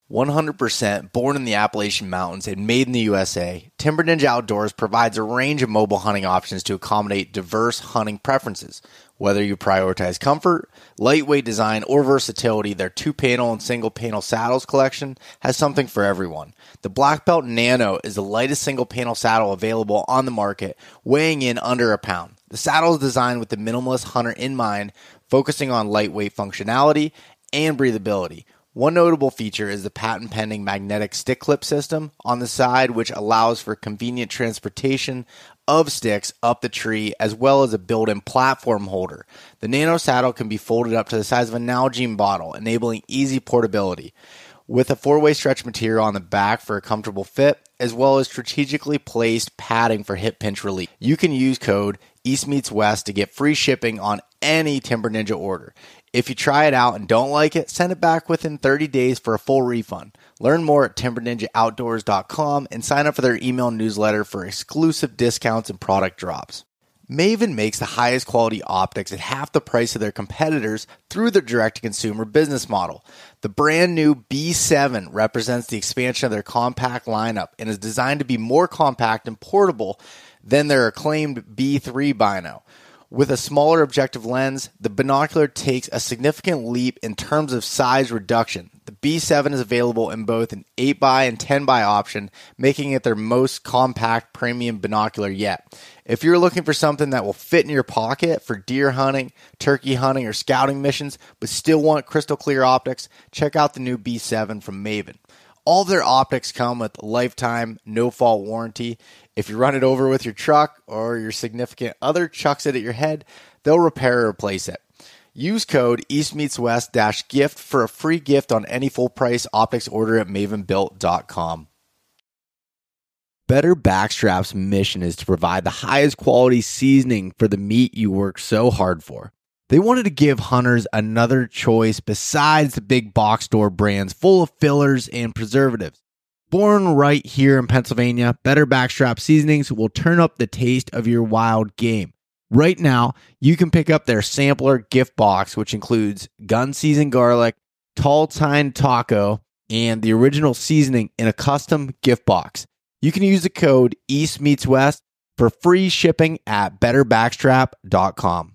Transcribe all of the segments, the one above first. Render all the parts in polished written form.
100% born in the Appalachian Mountains and made in the USA, Timber Ninja Outdoors provides a range of mobile hunting options to accommodate diverse hunting preferences. Whether you prioritize comfort, lightweight design, or versatility, their 2-panel and single-panel saddles collection has something for everyone. The Black Belt Nano is the lightest single-panel saddle available on the market, weighing in under a pound. The saddle is designed with the minimalist hunter in mind, focusing on lightweight functionality and breathability. One notable feature is the patent-pending magnetic stick clip system on the side, which allows for convenient transportation of sticks up the tree, as well as a built-in platform holder. The Nano saddle can be folded up to the size of a Nalgene bottle, enabling easy portability. With a 4-way stretch material on the back for a comfortable fit, as well as strategically placed padding for hip pinch relief. You can use code EastMeetsWest to get free shipping on any Timber Ninja order. If you try it out and don't like it, send it back within 30 days for a full refund. Learn more at timberninjaoutdoors.com and sign up for their email newsletter for exclusive discounts and product drops. Maven makes the highest quality optics at half the price of their competitors through their direct-to-consumer business model. The brand new B7 represents the expansion of their compact lineup and is designed to be more compact and portable than their acclaimed B3 Bino. With a smaller objective lens, the binocular takes a significant leap in terms of size reduction. The B7 is available in both an 8x and 10x option, making it their most compact premium binocular yet. If you're looking for something that will fit in your pocket for deer hunting, turkey hunting, or scouting missions, but still want crystal clear optics, check out the new B7 from Maven. All of their optics come with a lifetime, no-fault warranty. If you run it over with your truck or your significant other chucks it at your head, they'll repair or replace it. Use code EastMeetsWest-GIFT for a free gift on any full-price optics order at mavenbuilt.com. Better Backstrap's mission is to provide the highest quality seasoning for the meat you work so hard for. They wanted to give hunters another choice besides the big box store brands full of fillers and preservatives. Born right here in Pennsylvania, Better Backstrap Seasonings will turn up the taste of your wild game. Right now, you can pick up their sampler gift box, which includes gun season garlic, tall tine taco, and the original seasoning in a custom gift box. You can use the code EastMeetsWest for free shipping at betterbackstrap.com.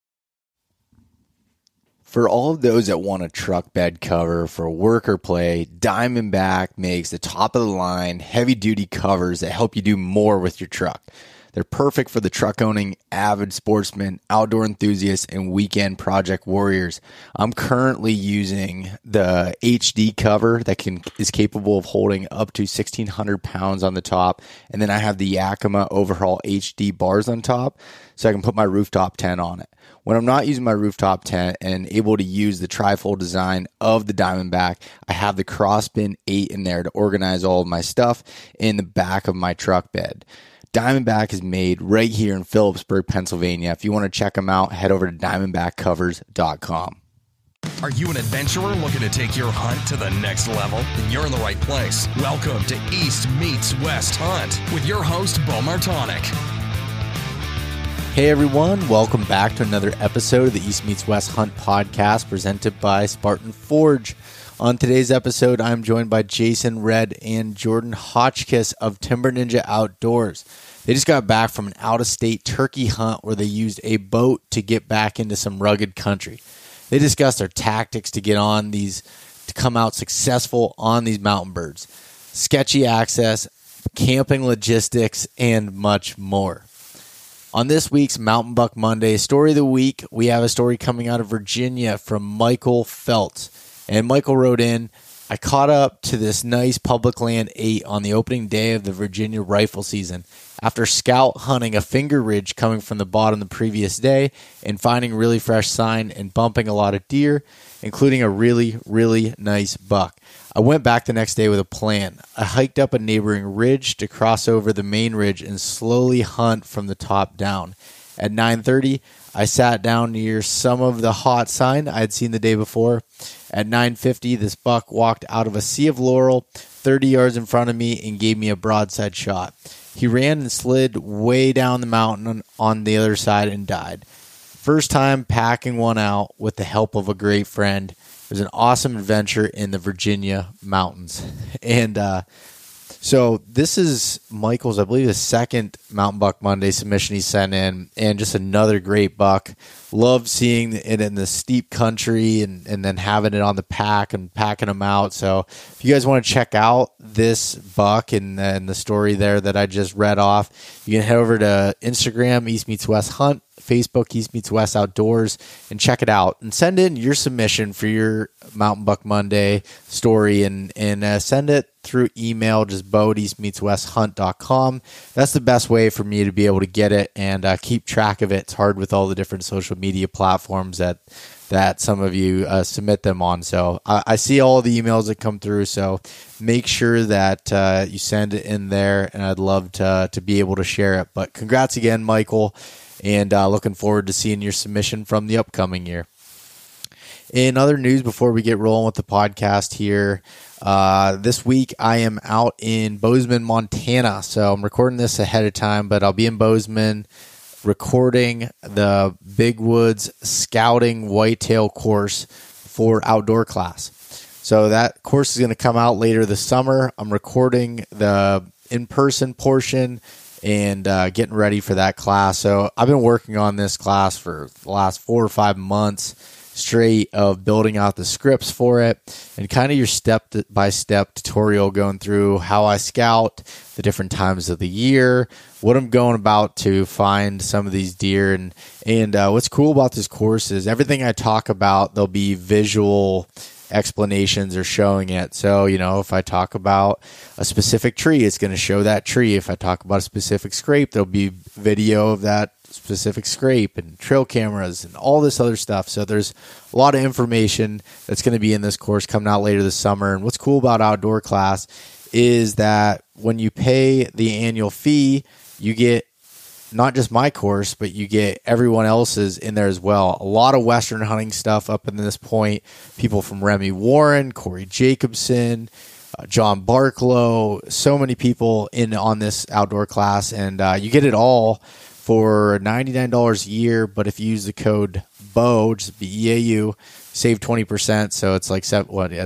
For all of those that want a truck bed cover for work or play, Diamondback makes the top-of-the-line, heavy-duty covers that help you do more with your truck. They're perfect for the truck-owning, avid sportsmen, outdoor enthusiasts, and weekend project warriors. I'm currently using the HD cover that is capable of holding up to 1,600 pounds on the top, and then I have the Yakima Overhaul HD bars on top, so I can put my rooftop tent on it. When I'm not using my rooftop tent and able to use the trifold design of the Diamondback, I have the Crossbin 8 in there to organize all of my stuff in the back of my truck bed. Diamondback is made right here in Phillipsburg, Pennsylvania. If you want to check them out, head over to diamondbackcovers.com. Are you an adventurer looking to take your hunt to the next level? Then you're in the right place. Welcome to East Meets West Hunt with your host, Bo Martonic. Hey everyone, welcome back to another episode of the East Meets West Hunt podcast presented by Spartan Forge. On today's episode, I'm joined by Jason Red and Jordan Hotchkiss of Timber Ninja Outdoors. They just got back from an out-of-state turkey hunt where they used a boat to get back into some rugged country. They discussed their tactics to come out successful on these mountain birds, sketchy access, camping logistics, and much more. On this week's Mountain Buck Monday Story of the Week, we have a story coming out of Virginia from Michael Feltz. And Michael wrote in, I caught up to this nice public land 8 on the opening day of the Virginia rifle season after scout hunting a finger ridge coming from the bottom the previous day and finding really fresh sign and bumping a lot of deer, including a really, really nice buck. I went back the next day with a plan. I hiked up a neighboring ridge to cross over the main ridge and slowly hunt from the top down. At 9:30, I sat down near some of the hot sign I had seen the day before. At 9:50, this buck walked out of a sea of laurel 30 yards in front of me and gave me a broadside shot. He ran and slid way down the mountain on the other side and died. First time packing one out with the help of a great friend, It was an awesome adventure in the Virginia mountains. And so this is Michael's, I believe, the second Mountain Buck Monday submission he sent in, and just another great buck. Love seeing it in the steep country and then having it on the pack and packing them out. So if you guys want to check out this buck and the story there that I just read off, you can head over to Instagram, East Meets West Hunt, Facebook, East Meets West Outdoors, and check it out. And send in your submission for your Mountain Buck Monday story and send it through email, just bo@eastmeetswesthunt.com. That's the best way for me to be able to get it and keep track of it. It's hard with all the different social media platforms that some of you submit them on. So I see all the emails that come through, so make sure that you send it in there, and I'd love to be able to share it. But congrats again, Michael, and looking forward to seeing your submission from the upcoming year. In other news, before we get rolling with the podcast here, this week I am out in Bozeman, Montana. So I'm recording this ahead of time, but I'll be in Bozeman recording the Big Woods Scouting Whitetail course for outdoor class. So that course is going to come out later this summer. I'm recording the in-person portion and getting ready for that class. So I've been working on this class for the last 4 or 5 months straight of building out the scripts for it and kind of your step-by-step tutorial going through how I scout, the different times of the year, what I'm going about to find some of these deer. And what's cool about this course is everything I talk about, there'll be visual explanations or showing it. So, if I talk about a specific tree, it's going to show that tree. If I talk about a specific scrape, there'll be video of that specific scrape and trail cameras and all this other stuff. So there's a lot of information that's going to be in this course coming out later this summer. And what's cool about outdoor class is that when you pay the annual fee, you get not just my course, but you get everyone else's in there as well. A lot of Western hunting stuff up in this point. People from Remy Warren, Corey Jacobson, John Barklow, so many people in on this outdoor class. And you get it all for $99 a year, but if you use the code BEAU, just BEAU, save 20%. So it's like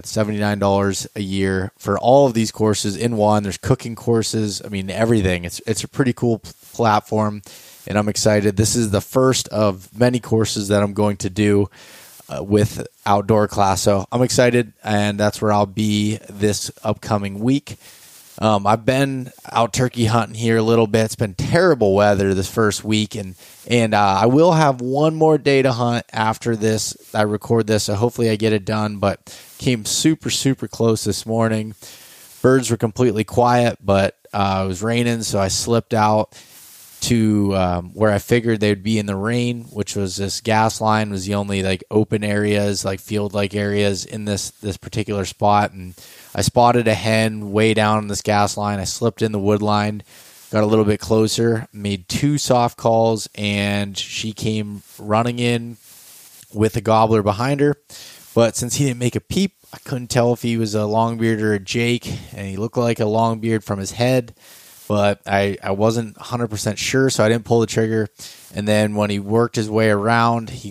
$79 a year for all of these courses in one. There's cooking courses. I mean, everything. It's a pretty cool platform, and I'm excited. This is the first of many courses that I'm going to do with outdoor class. So I'm excited, and that's where I'll be this upcoming week. I've been out turkey hunting here a little bit. It's been terrible weather this first week, and I will have one more day to hunt after this. I record this, so hopefully I get it done, but came super, super close this morning. Birds were completely quiet, but it was raining, so I slipped out to where I figured they'd be in the rain, which was this gas line was the only open areas, field-like areas in this particular spot, and I spotted a hen way down on this gas line. I slipped in the wood line, got a little bit closer, made 2 soft calls, and she came running in with a gobbler behind her. But since he didn't make a peep, I couldn't tell if he was a longbeard or a Jake, and he looked like a longbeard from his head, but I wasn't 100% sure, so I didn't pull the trigger. And then when he worked his way around, he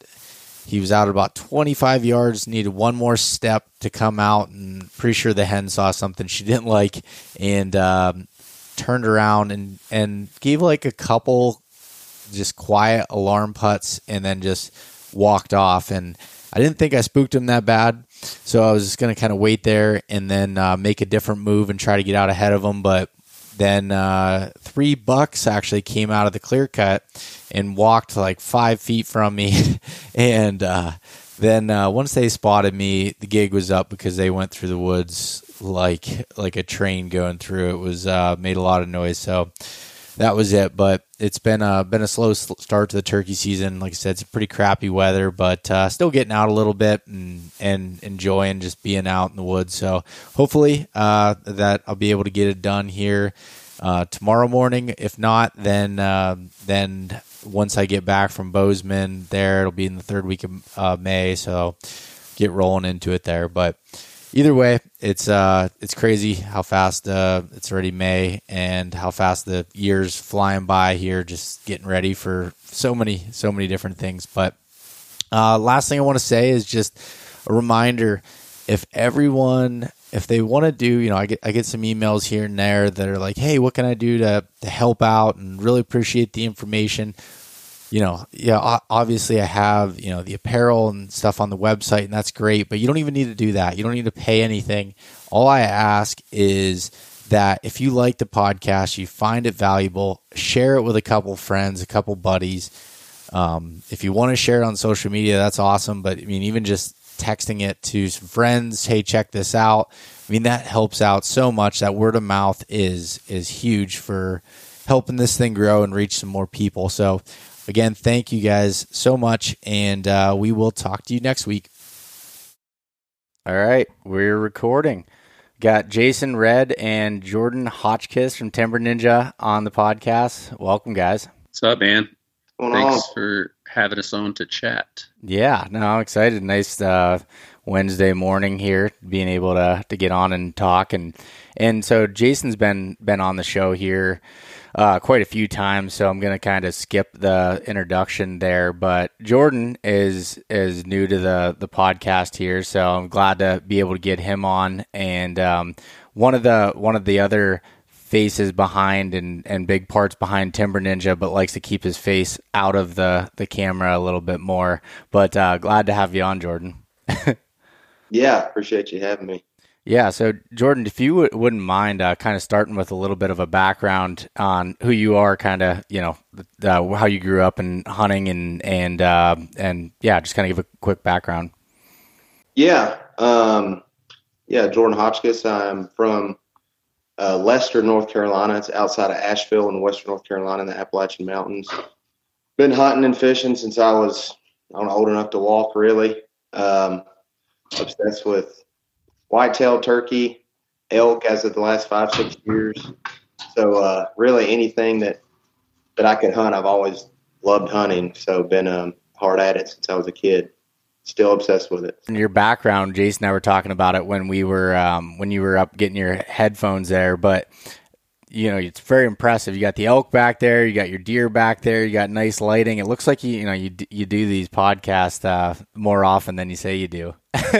was out about 25 yards, needed one more step to come out, and pretty sure the hen saw something she didn't like and turned around and gave a couple just quiet alarm putts and then just walked off. And I didn't think I spooked him that bad, so I was just going to kind of wait there and then make a different move and try to get out ahead of him. But then 3 bucks actually came out of the clear cut and walked 5 feet from me. And then once they spotted me, the gig was up because they went through the woods like a train going through. It was made a lot of noise. So that was it. But it's been a slow start to the turkey season. Like I said, it's pretty crappy weather, but still getting out a little bit and enjoying just being out in the woods. So hopefully that I'll be able to get it done here tomorrow morning. If not, then once I get back from Bozeman there, it'll be in the 3rd week of May. So get rolling into it there. But either way, it's crazy how fast it's already May and how fast the year's flying by here, just getting ready for so many different things. But last thing I want to say is just a reminder, if they want to do, I get some emails here and there that are like, hey, what can I do to help out, and really appreciate the information. Obviously I have, the apparel and stuff on the website, and that's great, but you don't even need to do that. You don't need to pay anything. All I ask is that if you like the podcast, you find it valuable, share it with a couple friends, a couple buddies. If you want to share it on social media, that's awesome. But even just texting it to some friends, hey, check this out. That helps out so much. That word of mouth is huge for helping this thing grow and reach some more people. So again, thank you guys so much, and we will talk to you next week. All right, we're recording. Got Jason Red and Jordan Hotchkiss from Timber Ninja on the podcast. Welcome, guys. What's up, man? Thanks for having us on to chat. Yeah, no, I'm excited. Nice Wednesday morning here, being able to get on and talk. And so Jason's been on the show here quite a few times, so I'm going to kind of skip the introduction there. But Jordan is new to the podcast here, so I'm glad to be able to get him on. And one of the other faces behind and big parts behind Timber Ninja, but likes to keep his face out of the camera a little bit more. But glad to have you on, Jordan. Yeah, appreciate you having me. Yeah, so Jordan, if you wouldn't mind kind of starting with a little bit of a background on who you are, kind of, how you grew up in hunting and yeah, just kind of give a quick background. Yeah, Jordan Hotchkiss. I'm from Lester, North Carolina. It's outside of Asheville in western North Carolina in the Appalachian Mountains. Been hunting and fishing since I was, old enough to walk, really. Obsessed with whitetail, turkey, elk as of the last 5-6 years. So really anything that I could hunt, I've always loved hunting. So been hard at it since I was a kid. Still obsessed with it. In your background, Jason and I were talking about it when you were up getting your headphones there, but it's very impressive. You got the elk back there, you got your deer back there, you got nice lighting. It looks like you do these podcasts more often than you say you do.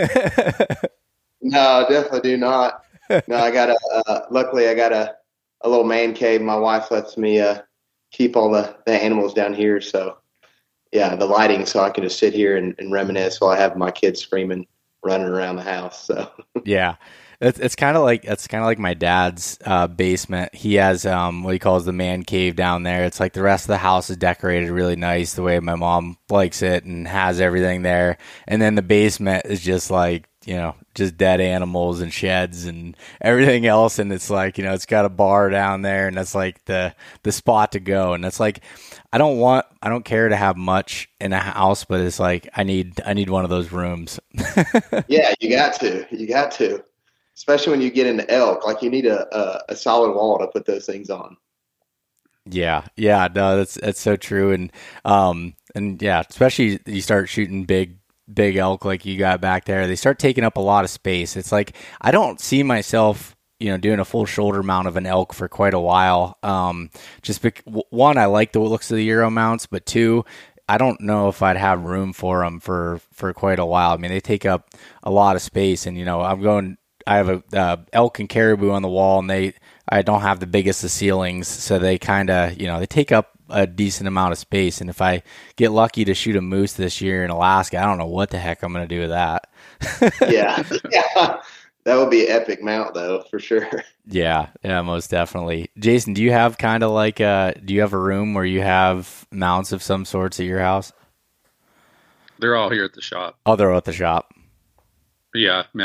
No, definitely do not. No, I got luckily I got a little man cave. My wife lets me keep all the animals down here. So yeah, the lighting, so I can just sit here and reminisce while I have my kids screaming, running around the house. So yeah. It's kind of like my dad's basement. He has what he calls the man cave down there. It's like the rest of the house is decorated really nice the way my mom likes it and has everything there. And then the basement is just like, just dead animals and sheds and everything else. And it's like, it's got a bar down there, and that's like the spot to go. And it's like, I don't care to have much in a house, but it's like, I need one of those rooms. Yeah, you got to. Especially when you get into elk, like you need a solid wall to put those things on. Yeah, no, that's so true, and yeah, especially you start shooting big elk like you got back there, they start taking up a lot of space. It's like I don't see myself, doing a full shoulder mount of an elk for quite a while. One, I like the looks of the Euro mounts, but two, I don't know if I'd have room for them for quite a while. I mean, they take up a lot of space, and I have a elk and caribou on the wall, and I don't have the biggest of ceilings, so they kind of, they take up a decent amount of space. And if I get lucky to shoot a moose this year in Alaska, I don't know what the heck I'm going to do with that. Yeah, that would be an epic mount, though, for sure. Yeah, most definitely. Jason, do you have kind of like do you have a room where you have mounts of some sorts at your house? They're all here at the shop. Oh, they're at the shop. Yeah, I mean,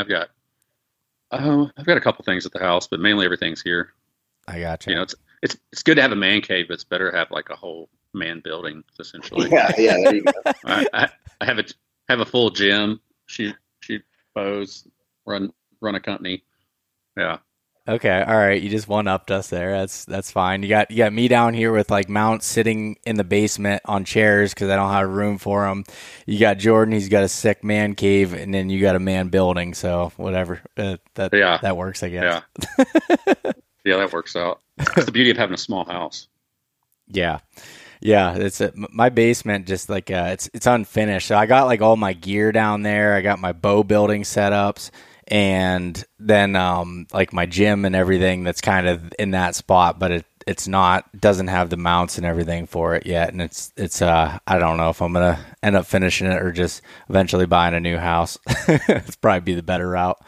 I've got a couple things at the house, but mainly everything's here. I got you. It's good to have a man cave, but it's better to have like a whole man building, essentially. Yeah, there you go. I have a full gym, shoot bows, run a company. Yeah. Okay, all right. You just one-upped us there. That's fine. You got me down here with like mounts sitting in the basement on chairs because I don't have room for them. You got Jordan. He's got a sick man cave, and then you got a man building. So whatever. That works, I guess. Yeah, that works out. That's the beauty of having a small house. Yeah. Yeah, my basement just like it's unfinished. So I got like all my gear down there. I got my bow building setups, and then like my gym and everything that's kind of in that spot, but it's not doesn't have the mounts and everything for it yet. And it's I don't know if I'm gonna end up finishing it or just eventually buying a new house. It's probably be the better route.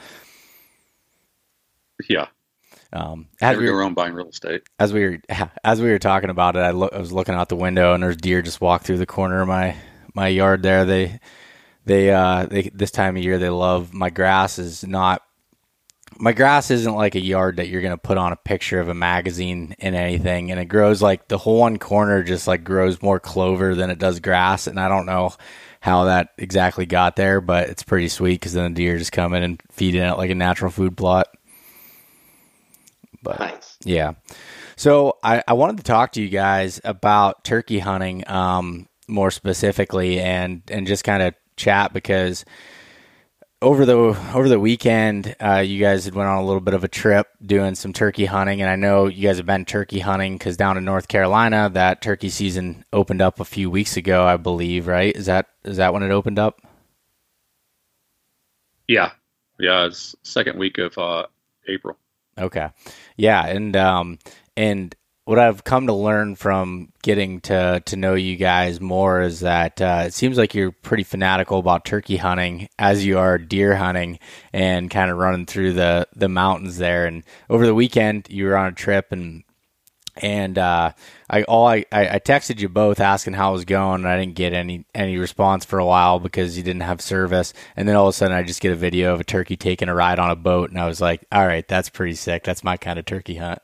Yeah. Never go wrong buying real estate. As we were talking about it, I was looking out the window and there's deer just walked through the corner of my yard there. They this time of year they love my grass. My grass isn't like a yard that you're gonna put on a picture of a magazine in anything, and it grows like the whole one corner just like grows more clover than it does grass, and I don't know how that exactly got there, but it's pretty sweet because then the deer just come in and feed in it like a natural food plot. But nice. Yeah. So I wanted to talk to you guys about turkey hunting more specifically and just kind of chat because over the weekend you guys had went on a little bit of a trip doing some turkey hunting, and I know you guys have been turkey hunting because down in North Carolina that turkey season opened up a few weeks ago, I believe, right? Is that when it opened up? Yeah. It's second week of April. Okay. Yeah. And what I've come to learn from getting to know you guys more is that it seems like you're pretty fanatical about turkey hunting as you are deer hunting and kind of running through the mountains there. And over the weekend you were on a trip and I texted you both asking how it was going, and I didn't get any response for a while because you didn't have service. And then all of a sudden I just get a video of a turkey taking a ride on a boat, and I was like, all right, that's pretty sick. That's my kind of turkey hunt.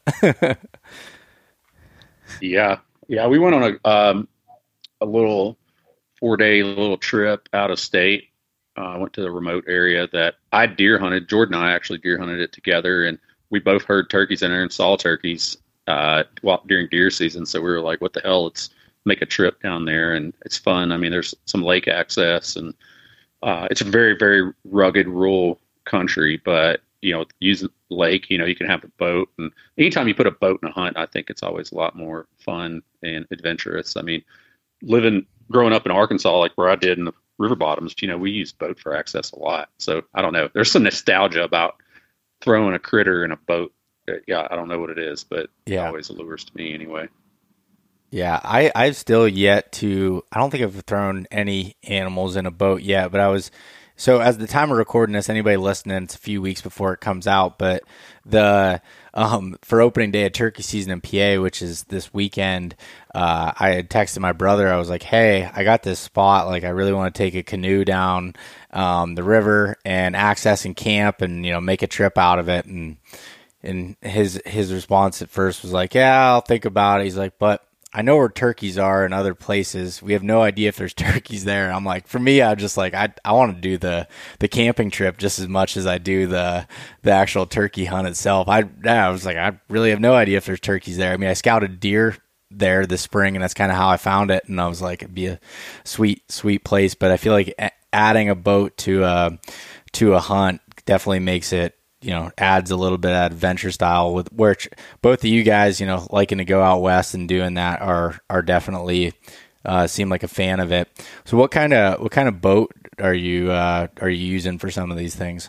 Yeah. We went on a little 4-day little trip out of state. I went to the remote area that I deer hunted. Jordan and I actually deer hunted it together, and we both heard turkeys in there and saw turkeys during deer season. So we were like, what the hell, let's make a trip down there. And it's fun. I mean, there's some lake access, and it's a very, very rugged rural country, but using the lake, you can have a boat, and anytime you put a boat in a hunt, I think it's always a lot more fun and adventurous. I mean, growing up in Arkansas, like where I did in the river bottoms, we use boat for access a lot. So I don't know, there's some nostalgia about throwing a critter in a boat. Yeah, I don't know what it is, but it always allures to me anyway. Yeah, I've still yet to, I don't think I've thrown any animals in a boat yet, but so as the time of recording this, anybody listening, it's a few weeks before it comes out, but for opening day of turkey season in PA, which is this weekend, I had texted my brother. I was like, hey, I got this spot. Like, I really want to take a canoe down the river and access and camp and, make a trip out of it. And his response at first was like, yeah, I'll think about it. He's like, but I know where turkeys are in other places. We have no idea if there's turkeys there. And I'm like, for me, I'm just like, I want to do the camping trip just as much as I do the actual turkey hunt itself. I was like, I really have no idea if there's turkeys there. I mean, I scouted deer there this spring, and that's kind of how I found it. And I was like, it'd be a sweet, sweet place. But I feel like adding a boat to a hunt definitely makes it, adds a little bit of adventure style with where both of you guys, liking to go out west and doing that are definitely seem like a fan of it. So what kind of boat are you using for some of these things?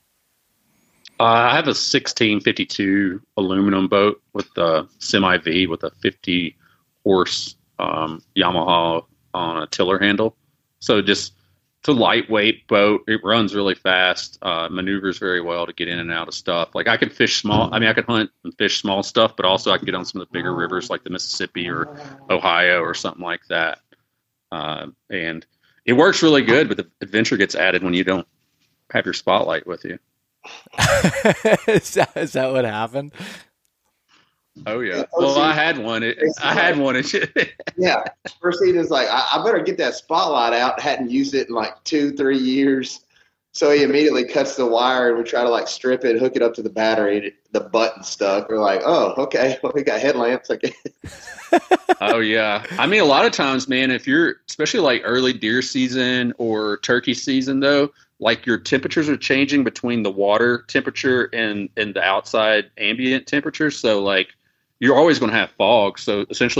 I have a 1652 aluminum boat with the semi V with a 50 horse Yamaha on a tiller handle. So it's a lightweight boat. It runs really fast, maneuvers very well to get in and out of stuff. Like I can fish small. I mean, I can hunt and fish small stuff, but also I can get on some of the bigger rivers like the Mississippi or Ohio or something like that. And it works really good, but the adventure gets added when you don't have your spotlight with you. Is that what happened? Oh yeah. Well, I had one. Yeah. First thing is like, I better get that spotlight out. Hadn't used it in like 2-3 years. So he immediately cuts the wire, and we try to like strip it, hook it up to the battery. The button stuck. We're like, oh, okay. Well, we got headlamps. Okay. Oh yeah. I mean, a lot of times, man, if you're especially like early deer season or turkey season, though, like your temperatures are changing between the water temperature and the outside ambient temperature. So like, you're always going to have fog. So essentially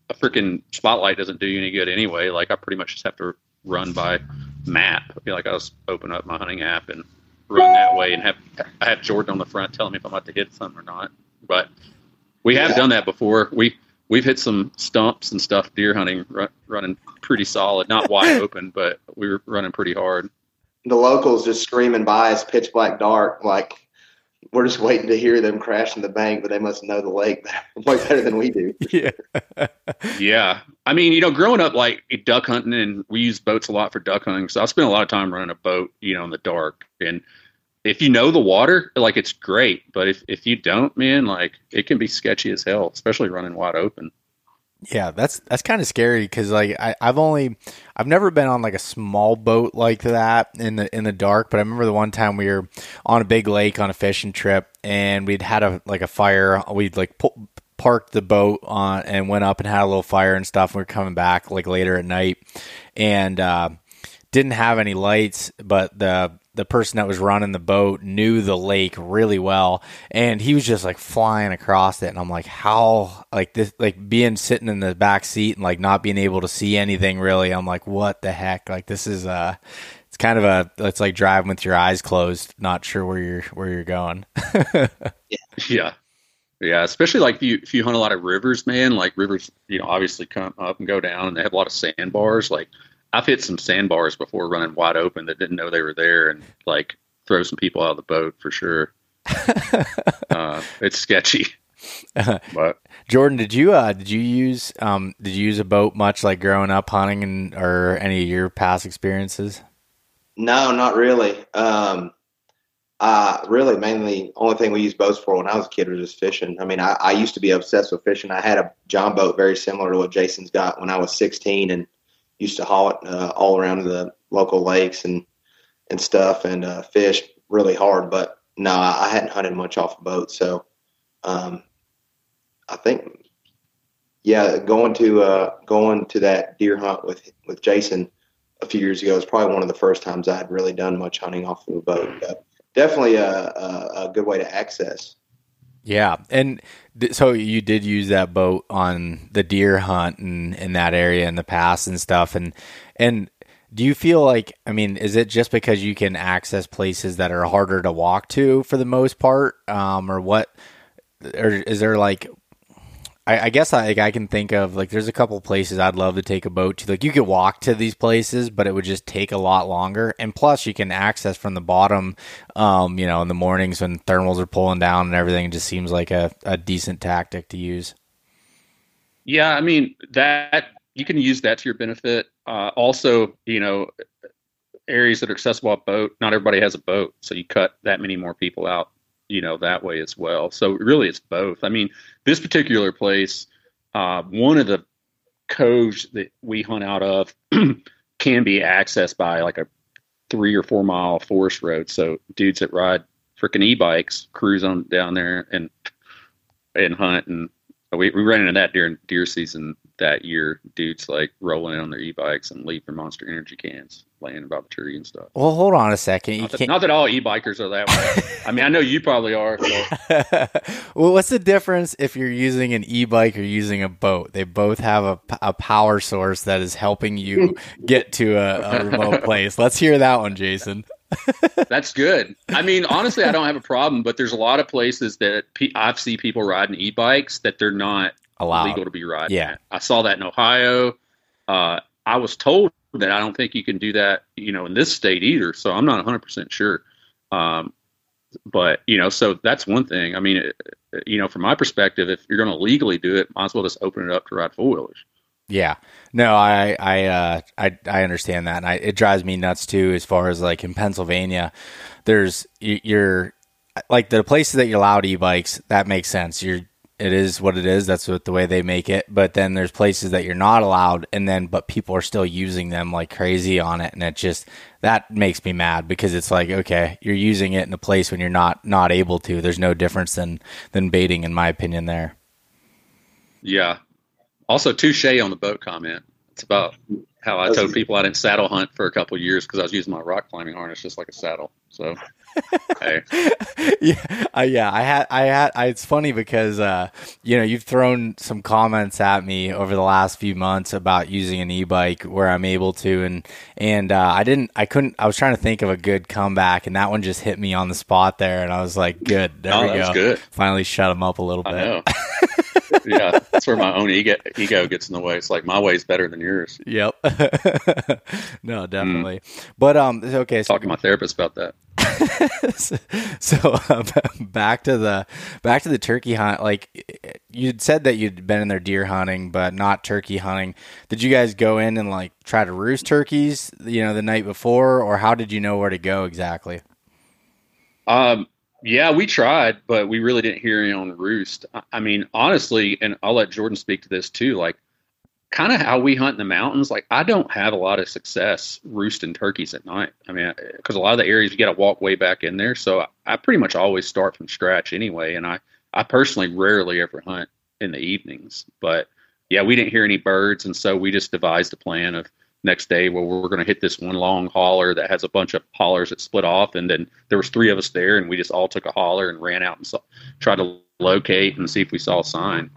a freaking spotlight doesn't do you any good anyway. Like I pretty much just have to run by map. I feel like I was open up my hunting app and run that way, and I have Jordan on the front telling me if I'm about to hit something or not. But we have done that before. We've hit some stumps and stuff deer hunting, running pretty solid, not wide open, but we were running pretty hard. The locals just screaming by us, pitch black dark, like we're just waiting to hear them crashing the bank, but they must know the lake way better than we do. Yeah. Yeah. I mean, growing up like duck hunting, and we use boats a lot for duck hunting. So I spent a lot of time running a boat, in the dark. And if you know the water, like it's great. But if you don't, man, like it can be sketchy as hell, especially running wide open. Yeah, that's kind of scary because like I've never been on like a small boat like that in the dark, but I remember the one time we were on a big lake on a fishing trip and we'd had a fire. We'd like parked the boat on and went up and had a little fire and stuff. And we were coming back like later at night and didn't have any lights, but the person that was running the boat knew the lake really well, and he was just like flying across it. And I'm like, how, like this, like being sitting in the back seat and like not being able to see anything really. I'm like, what the heck? Like this is it's kind of it's like driving with your eyes closed, not sure where you're going. Yeah. Yeah, especially like if you hunt a lot of rivers, man. Like rivers, obviously come up and go down, and they have a lot of sandbars. Like I've hit some sandbars before running wide open that didn't know they were there, and like throw some people out of the boat for sure. It's sketchy. But Jordan, did you use a boat much like growing up hunting or any of your past experiences? No, not really. Really, mainly, only thing we used boats for when I was a kid was just fishing. I mean, I used to be obsessed with fishing. I had a John boat very similar to what Jason's got when I was 16, and used to haul it all around the local lakes and stuff and fish really hard. But no, I hadn't hunted much off a boat. So I think, going to that deer hunt with Jason a few years ago was probably one of the first times I had really done much hunting off of a boat. But definitely a good way to access. Yeah. And so you did use that boat on the deer hunt and in that area in the past and stuff. And do you feel like, I mean, is it just because you can access places that are harder to walk to for the most part? Or what, or is there like, I guess I can think of like, there's a couple places I'd love to take a boat to. Like you could walk to these places, but it would just take a lot longer. And plus you can access from the bottom, in the mornings when thermals are pulling down and everything. It just seems like a decent tactic to use. Yeah. I mean, that you can use that to your benefit. Also, areas that are accessible by boat, not everybody has a boat. So you cut that many more people out, that way as well. So really it's both. I mean, this particular place, one of the coves that we hunt out of can be accessed by like a 3 or 4 mile forest road. So dudes that ride freaking e-bikes cruise on down there and hunt. And we ran into that during deer season that year. Dudes like rolling in on their e-bikes and leave their Monster Energy cans laying about the tree and stuff. Well, hold on a second. Not that all e-bikers are that way. I mean, I know you probably are. So. Well, what's the difference if you're using an e-bike or using a boat? They both have a power source that is helping you get to a remote place. Let's hear that one, Jason. That's good. I mean, honestly, I don't have a problem, but there's a lot of places that I've seen people riding e-bikes that they're not legal to be riding. Yeah. I saw that in Ohio. I was told that I don't think you can do that, in this state either. So I'm not 100% sure. But, so that's one thing. I mean, from my perspective, if you're going to legally do it, might as well just open it up to ride four-wheelers. Yeah, no, I understand that, and it drives me nuts too. As far as like in Pennsylvania, you're like the places that you're allowed e-bikes, that makes sense. It is what it is. That's the way they make it. But then there's places that you're not allowed, but people are still using them like crazy on it, and that makes me mad because it's like, okay, you're using it in a place when you're not able to. There's no difference than baiting, in my opinion. There. Yeah. Also, touche on the boat comment. It's about how I told people I didn't saddle hunt for a couple of years because I was using my rock climbing harness just like a saddle. So Hey, It's funny because, you've thrown some comments at me over the last few months about using an e-bike where I'm able to, and I was trying to think of a good comeback, and that one just hit me on the spot there, and I was like, good, there we go. Good. Finally shut him up a little bit. I know. Yeah, that's where my own ego gets in the way. It's like my way's better than yours. Yep. No, definitely. But okay. So Talking to my therapist about that. Back to the turkey hunt. Like you'd said that you'd been in there deer hunting, but not turkey hunting. Did you guys go in and like try to roost turkeys, the night before, or how did you know where to go exactly? Yeah, we tried, but we really didn't hear any on the roost. I mean, honestly, and I'll let Jordan speak to this too, like kind of how we hunt in the mountains. Like I don't have a lot of success roosting turkeys at night. I mean, because a lot of the areas you got to walk way back in there. So I pretty much always start from scratch anyway. And I personally rarely ever hunt in the evenings, but yeah, we didn't hear any birds. And so we just devised a plan of next day, well, we're going to hit this one long holler that has a bunch of hollers that split off, and then there was 3 of us there, and we just all took a holler and ran out and tried to locate and see if we saw a sign.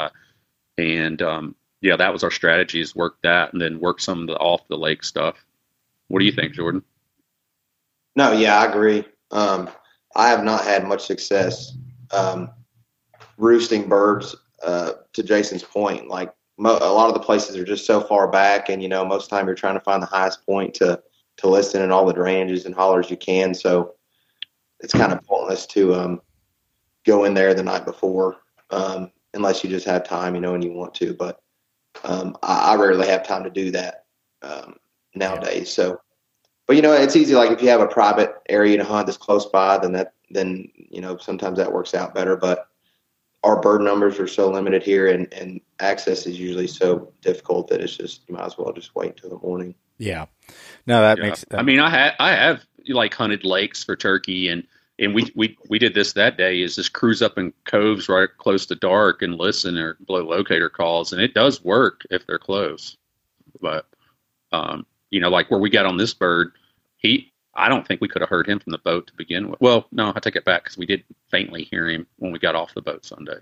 Yeah, that was our strategy: is work that, and then work some of the off the lake stuff. What do you think, Jordan? No, yeah, I agree. I have not had much success roosting birds. To Jason's point, like a lot of the places are just so far back, and most of the time you're trying to find the highest point to listen in all the drainages and hollers you can. So it's kind of pointless to go in there the night before, unless you just have time, and you want to. But I rarely have time to do that nowadays. So, but it's easy. Like if you have a private area to hunt that's close by, then sometimes that works out better. But our bird numbers are so limited here, and access is usually so difficult that it's just, you might as well just wait until the morning. Yeah. No, that makes sense. I mean, I have like hunted lakes for turkey, and we did this that day, is just cruise up in coves right close to dark and listen or blow locator calls. And it does work if they're close. But, like where we got on this bird, I don't think we could have heard him from the boat to begin with. Well, no, I take it back, because we did faintly hear him when we got off the boat Sunday.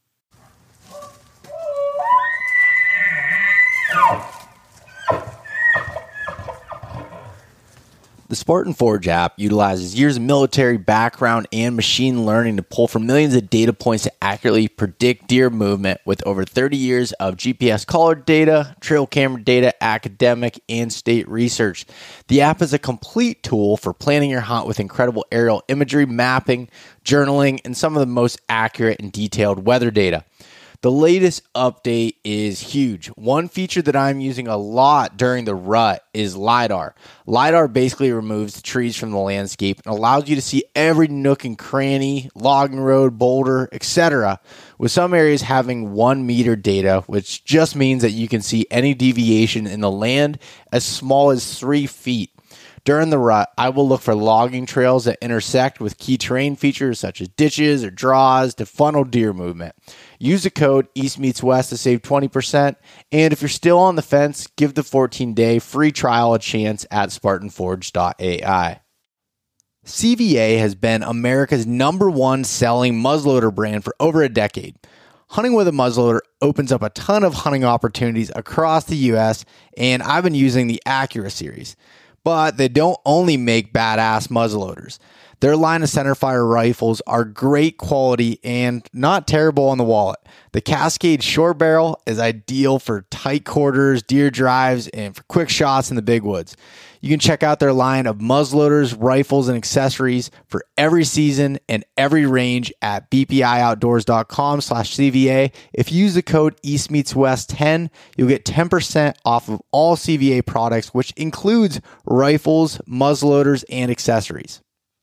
The Spartan Forge app utilizes years of military background and machine learning to pull from millions of data points to accurately predict deer movement, with over 30 years of GPS collar data, trail camera data, academic, and state research. The app is a complete tool for planning your hunt with incredible aerial imagery, mapping, journaling, and some of the most accurate and detailed weather data. The latest update is huge. One feature that I'm using a lot during the rut is LiDAR. LiDAR basically removes the trees from the landscape and allows you to see every nook and cranny, logging road, boulder, etc., with some areas having 1 meter data, which just means that you can see any deviation in the land as small as 3 feet. During the rut, I will look for logging trails that intersect with key terrain features such as ditches or draws to funnel deer movement. Use the code EastMeetsWest to save 20%. And if you're still on the fence, give the 14-day free trial a chance at SpartanForge.ai. CVA has been America's #1 selling muzzleloader brand for over a decade. Hunting with a muzzleloader opens up a ton of hunting opportunities across the U.S., and I've been using the Acura series. But they don't only make badass muzzleloaders. Their line of centerfire rifles are great quality and not terrible on the wallet. The Cascade short barrel is ideal for tight quarters, deer drives, and for quick shots in the big woods. You can check out their line of muzzleloaders, rifles, and accessories for every season and every range at bpioutdoors.com/CVA. If you use the code EastMeetsWest10, you'll get 10% off of all CVA products, which includes rifles, muzzleloaders, and accessories.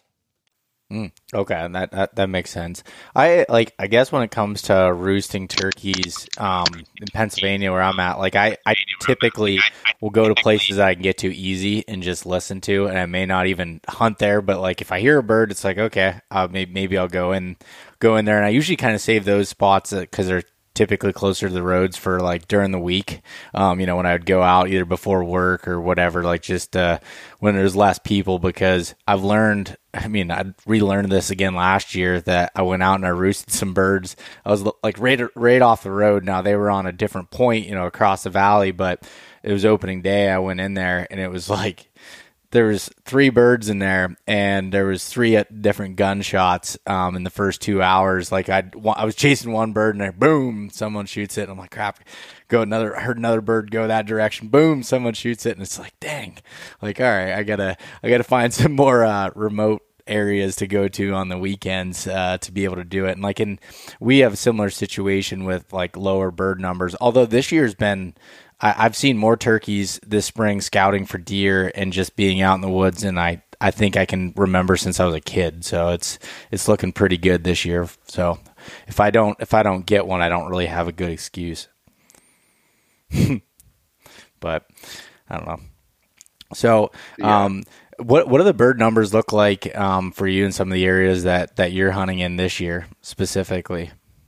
Okay, and that makes sense. I guess when it comes to roosting turkeys in Pennsylvania, where I'm at, like I typically will go to places that I can get to easy and just listen to, and I may not even hunt there. But like if I hear a bird, it's like okay, maybe I'll go in there, and I usually kind of save those spots because they're typically closer to the roads for like during the week. When I would go out either before work or whatever, like just when there's less people, because I've learned, I relearned this again last year, that I went out and I roosted some birds. I was like right off the road. Now they were on a different point, across the valley, but it was opening day. I went in there and it was like, there was 3 birds in there, and there was 3 different gunshots in the first 2 hours. Like I was chasing one bird, and there, boom, someone shoots it. And I'm like, crap. Heard another bird go that direction. Boom, someone shoots it, and it's like, dang. Like, all right, I gotta find some more remote areas to go to on the weekends to be able to do it. And we have a similar situation with like lower bird numbers. Although this year's been, I've seen more turkeys this spring scouting for deer and just being out in the woods, and I think I can remember since I was a kid. So it's looking pretty good this year. So if I don't get one, I don't really have a good excuse. But I don't know. So what do the bird numbers look like for you in some of the areas that you're hunting in this year specifically?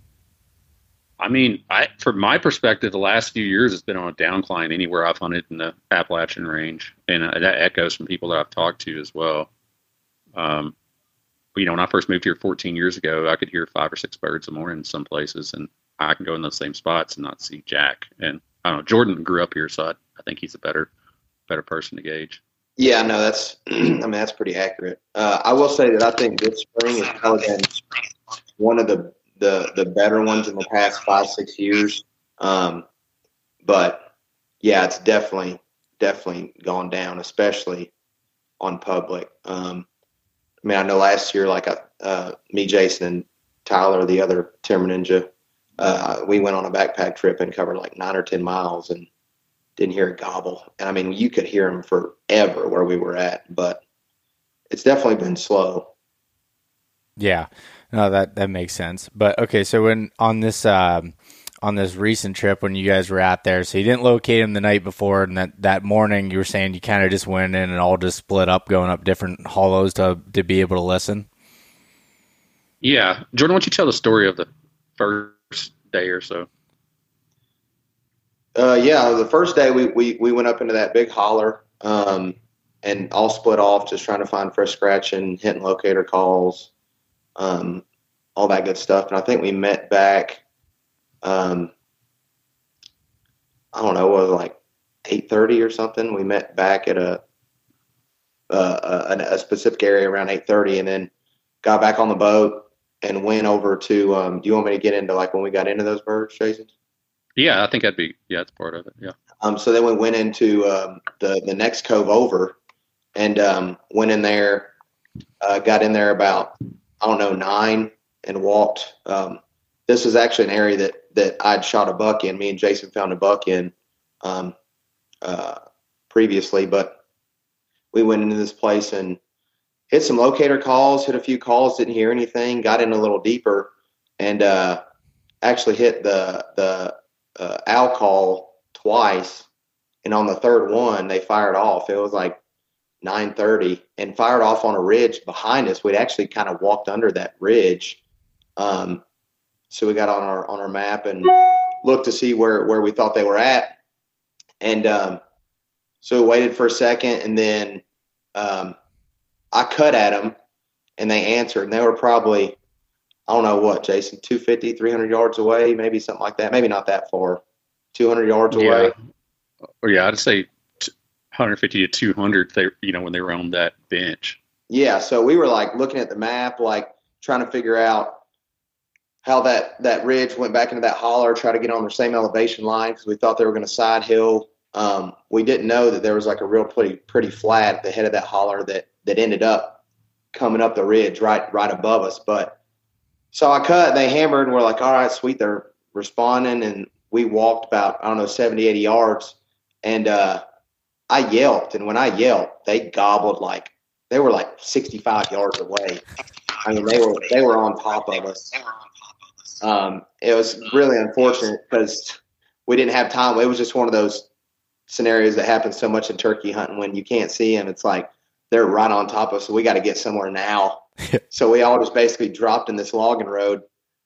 From my perspective, the last few years it's been on a downcline anywhere I've hunted in the Appalachian range, and that echoes from people that I've talked to as well. When I first moved here 14 years ago, I could hear 5 or 6 birds a morning in some places, and I can go in those same spots and not see jack. And I don't know, Jordan grew up here, so I think he's a better person to gauge. Yeah, no, that's that's pretty accurate. I will say that I think this spring has probably been one of the better ones in the past 5-6 years. But yeah, it's definitely gone down, especially on public. I know last year, like me, Jason, and Tyler, the other Timber Ninja, we went on a backpack trip and covered like 9 or 10 miles and didn't hear a gobble. And you could hear them forever where we were at, but it's definitely been slow. Yeah. No, that makes sense. But okay, so when on this recent trip when you guys were out there, so you didn't locate him the night before, and that morning you were saying you kind of just went in and all just split up, going up different hollows to be able to listen. Yeah, Jordan, why don't you tell the story of the first day or so? The first day we went up into that big holler, and all split off, just trying to find fresh scratching, hitting locator calls. All that good stuff. And I think we met back, I don't know, it was like 8:30 or something. We met back at a specific area around 8:30, and then got back on the boat and went over to, do you want me to get into like when we got into those birds, Jason? Yeah, I think that's part of it. Yeah. So then we went into, the next cove over and, went in there, got in there about, 9 and walked. This was actually an area that I'd shot a buck in. Me and Jason found a buck in previously, but we went into this place and hit some locator calls, hit a few calls, didn't hear anything, got in a little deeper, and actually hit the owl call twice. And on the third one, they fired off. It was like 9:30 and fired off on a ridge behind us. We'd actually kind of walked under that ridge. So we got on our map and looked to see where we thought they were at. And so we waited for a second, and then I cut at them and they answered, and they were probably, I don't know what, Jason, 250, 300 yards away, maybe something like that. Maybe not that far, 200 yards away. Yeah, I'd say 150 to 200, when they were on that bench. Yeah, so we were like looking at the map, like trying to figure out how that ridge went back into that holler, try to get on the same elevation line because we thought they were going to side hill. We didn't know that there was like a real pretty flat at the head of that holler that ended up coming up the ridge right above us. But so I cut, they hammered, and we're like, all right, sweet, they're responding. And we walked about, 70, 80 yards. And I yelped. And when I yelped, they gobbled they were like 65 yards away. They were on top of us. It was really unfortunate because we didn't have time. It was just one of those scenarios that happens so much in turkey hunting when you can't see them. It's like they're right on top of us, so we got to get somewhere now. So we all just basically dropped in this logging road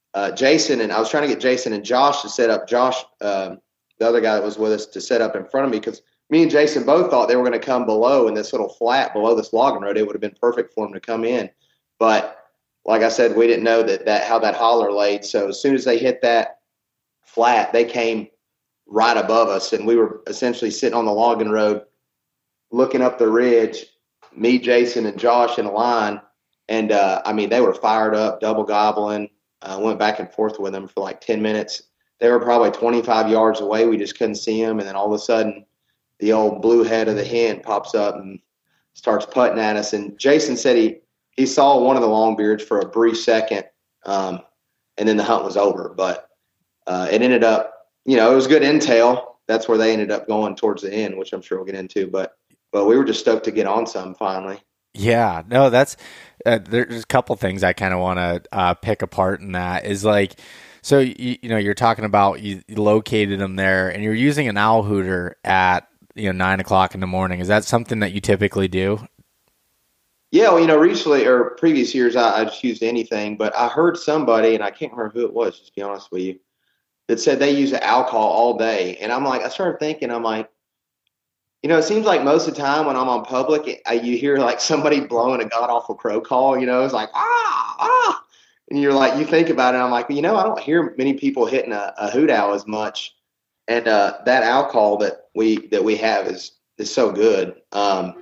Jason, and I was trying to get Jason and Josh to set up. Josh, the other guy that was with us, to set up in front of me, because me and Jason both thought they were going to come below in this little flat below this logging road. It would have been perfect for them to come in. But like I said, we didn't know that how that holler laid. So as soon as they hit that flat, they came right above us, and we were essentially sitting on the logging road looking up the ridge, me, Jason, and Josh in a line. And, they were fired up, double gobbling. Went back and forth with them for like 10 minutes. They were probably 25 yards away. We just couldn't see them. And then all of a sudden, the old blue head of the hen pops up and starts putting at us. And Jason said he saw one of the longbeards for a brief second, and then the hunt was over. But it ended up, it was good intel. That's where they ended up going towards the end, which I'm sure we'll get into. But we were just stoked to get on some finally. Yeah, no, that's there's a couple things I kind of want to pick apart in that. Is like, so you're talking about you located them there, and you're using an owl hooter at 9 o'clock in the morning. Is that something that you typically do? Yeah, well, recently or previous years I just used anything, but I heard somebody, and I can't remember who it was, just to be honest with you, that said they use an owl call all day, and I started thinking, I'm like, it seems like most of the time when I'm on public, you hear like somebody blowing a god-awful crow call, it's like, ah. And you're like, you think about it, I'm like, I don't hear many people hitting a hoot owl as much. And that owl call that we have is so good. And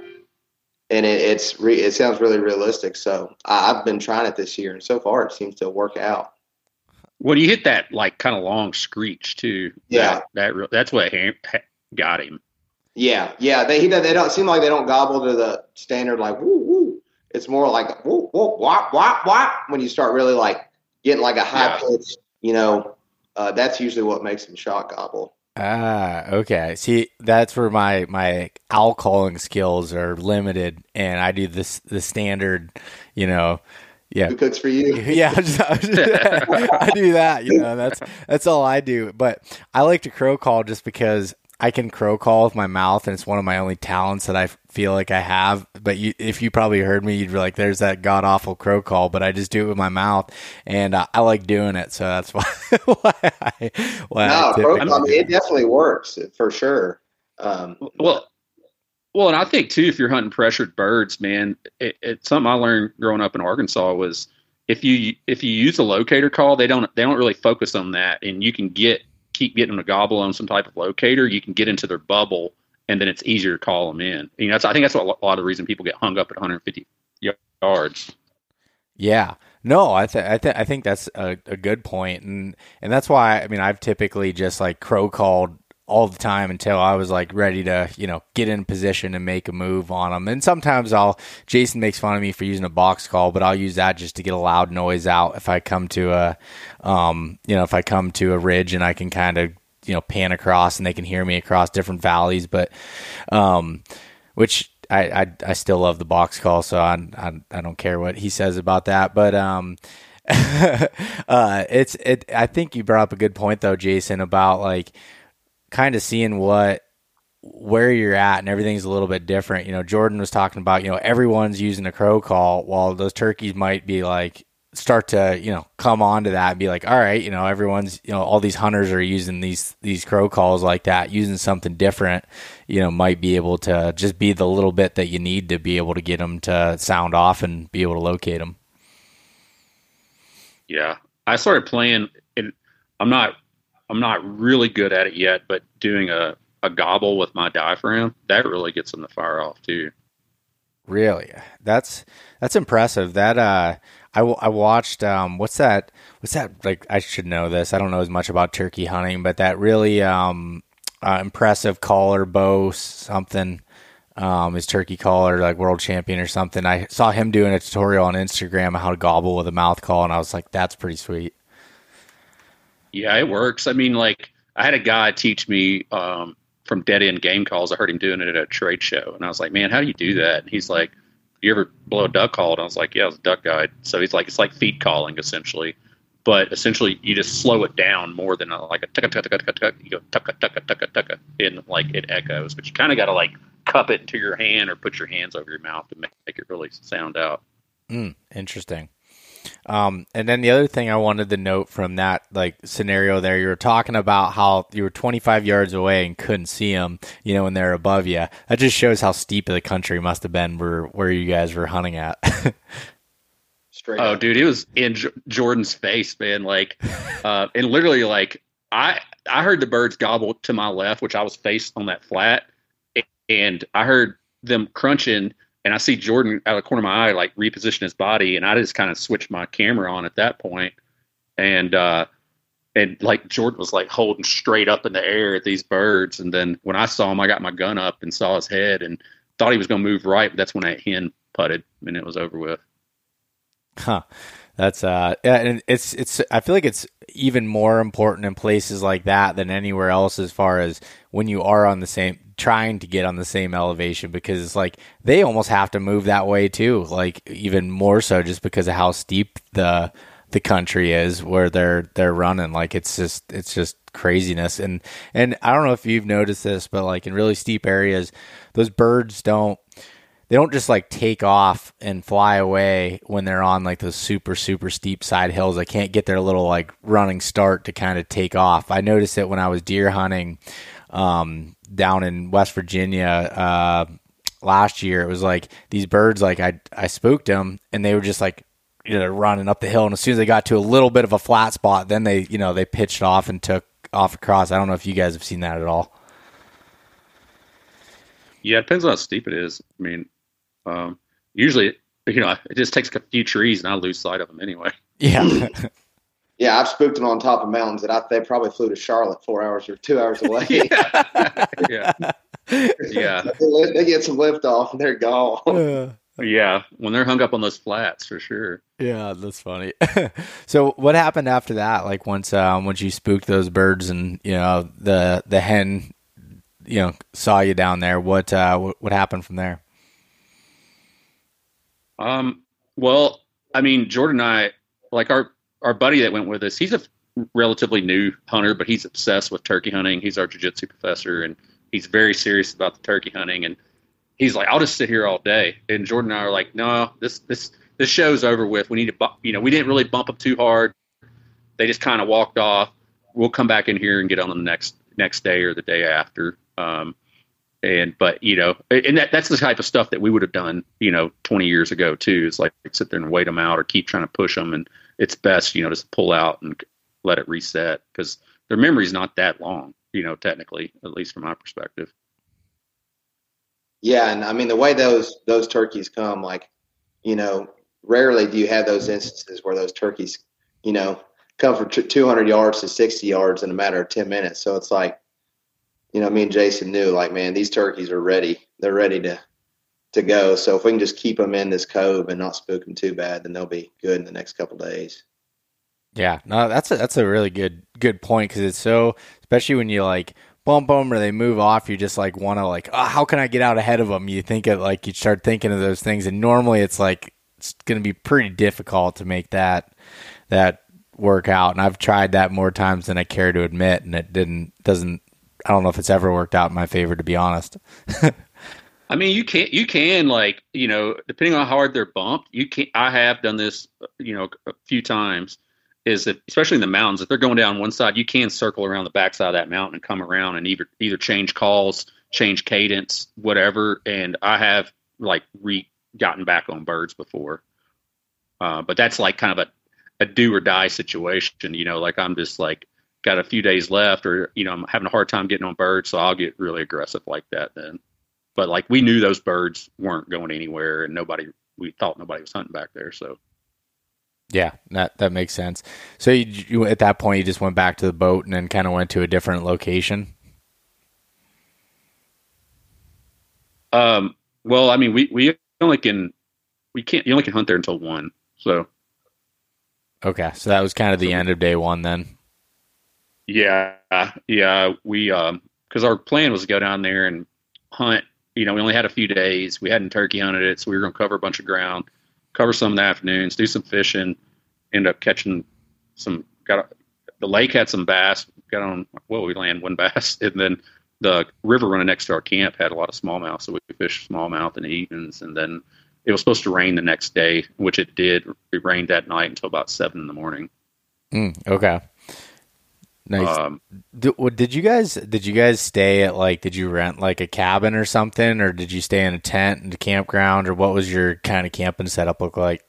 it sounds really realistic. So I've been trying it this year, and so far it seems to work out. Well, you hit that like kind of long screech too. Yeah. That's what got him. Yeah. They don't seem like they don't gobble to the standard like woo woo. It's more like woo woo wop wop wop when you start really like getting like a high pitch. That's usually what makes them shot gobble. Okay. See, that's where my owl calling skills are limited, and I do the standard. Yeah. Who cooks for you? Yeah, I do that. That's all I do. But I like to crow call just because I can crow call with my mouth, and it's one of my only talents that I feel like I have. But if you probably heard me, you'd be like, "There's that god awful crow call," but I just do it with my mouth, and I like doing it. So that's why. It definitely works for sure. Well, and I think too, if you're hunting pressured birds, man, it's something I learned growing up in Arkansas was if you use a locator call, they don't really focus on that, and you can keep getting them to gobble on some type of locator. You can get into their bubble, and then it's easier to call them in. I think that's what a lot of the reason people get hung up at 150 yards. Yeah, no, I think that's a good point, and that's why I've typically just like crow called all the time until I was like ready to, get in position and make a move on them. And sometimes Jason makes fun of me for using a box call, but I'll use that just to get a loud noise out if I come to a ridge and I can kind of, pan across and they can hear me across different valleys. But, which I still love the box call. So I don't care what he says about that, but, I think you brought up a good point though, Jason, about like, kind of seeing where you're at, and everything's a little bit different. Jordan was talking about, everyone's using a crow call, while those turkeys might be like, start to, come onto that and be like, all right, everyone's, all these hunters are using these crow calls like that, using something different, might be able to just be the little bit that you need to be able to get them to sound off and be able to locate them. Yeah. I started playing, and I'm not really good at it yet, but doing a gobble with my diaphragm, that really gets them to fire off too. Really? That's impressive. That I watched what's that like, I should know this. I don't know as much about turkey hunting, but that really impressive caller, Bo something, his turkey caller, like world champion or something. I saw him doing a tutorial on Instagram on how to gobble with a mouth call, and I was like, that's pretty sweet. Yeah, it works. I had a guy teach me from dead end game calls. I heard him doing it at a trade show, and I was like, man, how do you do that? And he's like, you ever blow a duck call? And I was like, yeah, I was a duck guide. So he's like, it's like feed calling essentially, but essentially you just slow it down more than like a tucka tucka tucka tucka. You go tucka tucka tucka tucka, and like it echoes. But you kind of got to like cup it into your hand or put your hands over your mouth to make it really sound out. Interesting. And then the other thing I wanted to note from that like scenario there, you were talking about how you were 25 yards away and couldn't see them, when they're above you. That just shows how steep the country must have been where you guys were hunting at. Straight up. Dude, it was in Jordan's face, man. Like, and literally, like, I heard the birds gobble to my left, which I was faced on that flat, and I heard them crunching. And I see Jordan out of the corner of my eye, like reposition his body, and I just kind of switched my camera on at that point. And like Jordan was like holding straight up in the air at these birds. And then when I saw him, I got my gun up and saw his head and thought he was going to move right. But that's when that hen putted and it was over with. Huh. That's yeah, and it's I feel like it's even more important in places like that than anywhere else as far as when you are on the same trying to get on the same elevation, because it's like they almost have to move that way too, like even more so just because of how steep the country is where they're running. Like it's just craziness. And I don't know if you've noticed this, but like in really steep areas, those birds don't just like take off and fly away when they're on like those super, super steep side hills. They can't get their little like running start to kind of take off. I noticed it when I was deer hunting down in West Virginia last year. It was like these birds, like I spooked them and they were just like, running up the hill. And as soon as they got to a little bit of a flat spot, then they pitched off and took off across. I don't know if you guys have seen that at all. Yeah, it depends on how steep it is. I mean, usually, it just takes a few trees and I lose sight of them anyway. Yeah. Yeah, I've spooked them on top of mountains that they probably flew to Charlotte 4 hours or 2 hours away. Yeah. Yeah. They get some lift off and they're gone. Yeah, when they're hung up on those flats, for sure. Yeah, that's funny. So what happened after that? Like once you spooked those birds and, the hen, saw you down there, what happened from there? Well, I mean, Jordan and I, like our buddy that went with us, he's a relatively new hunter, but he's obsessed with turkey hunting. He's our jiu-jitsu professor, and he's very serious about the turkey hunting. And he's like, I'll just sit here all day. And Jordan and I are like, no, this show's over with. We need to, we didn't really bump them too hard. They just kind of walked off. We'll come back in here and get on them the next day or the day after. And that's the type of stuff that we would have done, 20 years ago too, is like sit there and wait them out or keep trying to push them. And it's best, just pull out and let it reset because their memory's not that long, technically, at least from my perspective. Yeah. And I mean, the way those turkeys come, like, rarely do you have those instances where those turkeys, come from 200 yards to 60 yards in a matter of 10 minutes. So it's like, me and Jason knew, like, man, these turkeys are ready. They're ready to go. So if we can just keep them in this cove and not spook them too bad, then they'll be good in the next couple of days. Yeah, no, that's a really good point because it's so, especially when you like bump them or they move off, you just like want to like, oh, how can I get out ahead of them? You think of like, you start thinking of those things, and normally it's like it's going to be pretty difficult to make that work out. And I've tried that more times than I care to admit, and it doesn't. I don't know if it's ever worked out in my favor, to be honest. I mean, you can like, depending on how hard they're bumped, I have done this, a few times, is that especially in the mountains, if they're going down one side, you can circle around the backside of that mountain and come around and either change calls, change cadence, whatever. And I have like gotten back on birds before. But that's like kind of a do or die situation, like I'm just like, got a few days left or, I'm having a hard time getting on birds. So I'll get really aggressive like that then. But like we knew those birds weren't going anywhere and we thought nobody was hunting back there. So. Yeah, that makes sense. So you at that point, you just went back to the boat and then kind of went to a different location? Well, I mean, you only can hunt there until 1. So. Okay. So that was kind of the end of day 1 then. Yeah. We, cause our plan was to go down there and hunt, we only had a few days. We hadn't turkey hunted it. So we were going to cover a bunch of ground, cover some in the afternoons, do some fishing, end up catching the lake had some bass, we landed 1 bass. And then the river running next to our camp had a lot of smallmouth. So we fished smallmouth in the evenings. And then it was supposed to rain the next day, which it did. It rained that night until about 7 a.m. Okay. Nice. Did you guys stay at, like, did you rent like a cabin or something, or did you stay in a tent in the campground, or what was your kind of camping setup look like?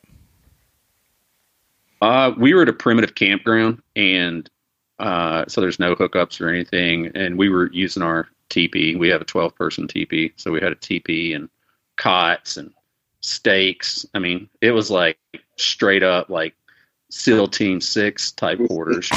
We were at a primitive campground, and so there's no hookups or anything. And we were using our teepee. We have a 12-person teepee, so we had a teepee and cots and stakes. I mean, it was like straight up like SEAL Team 6 type quarters.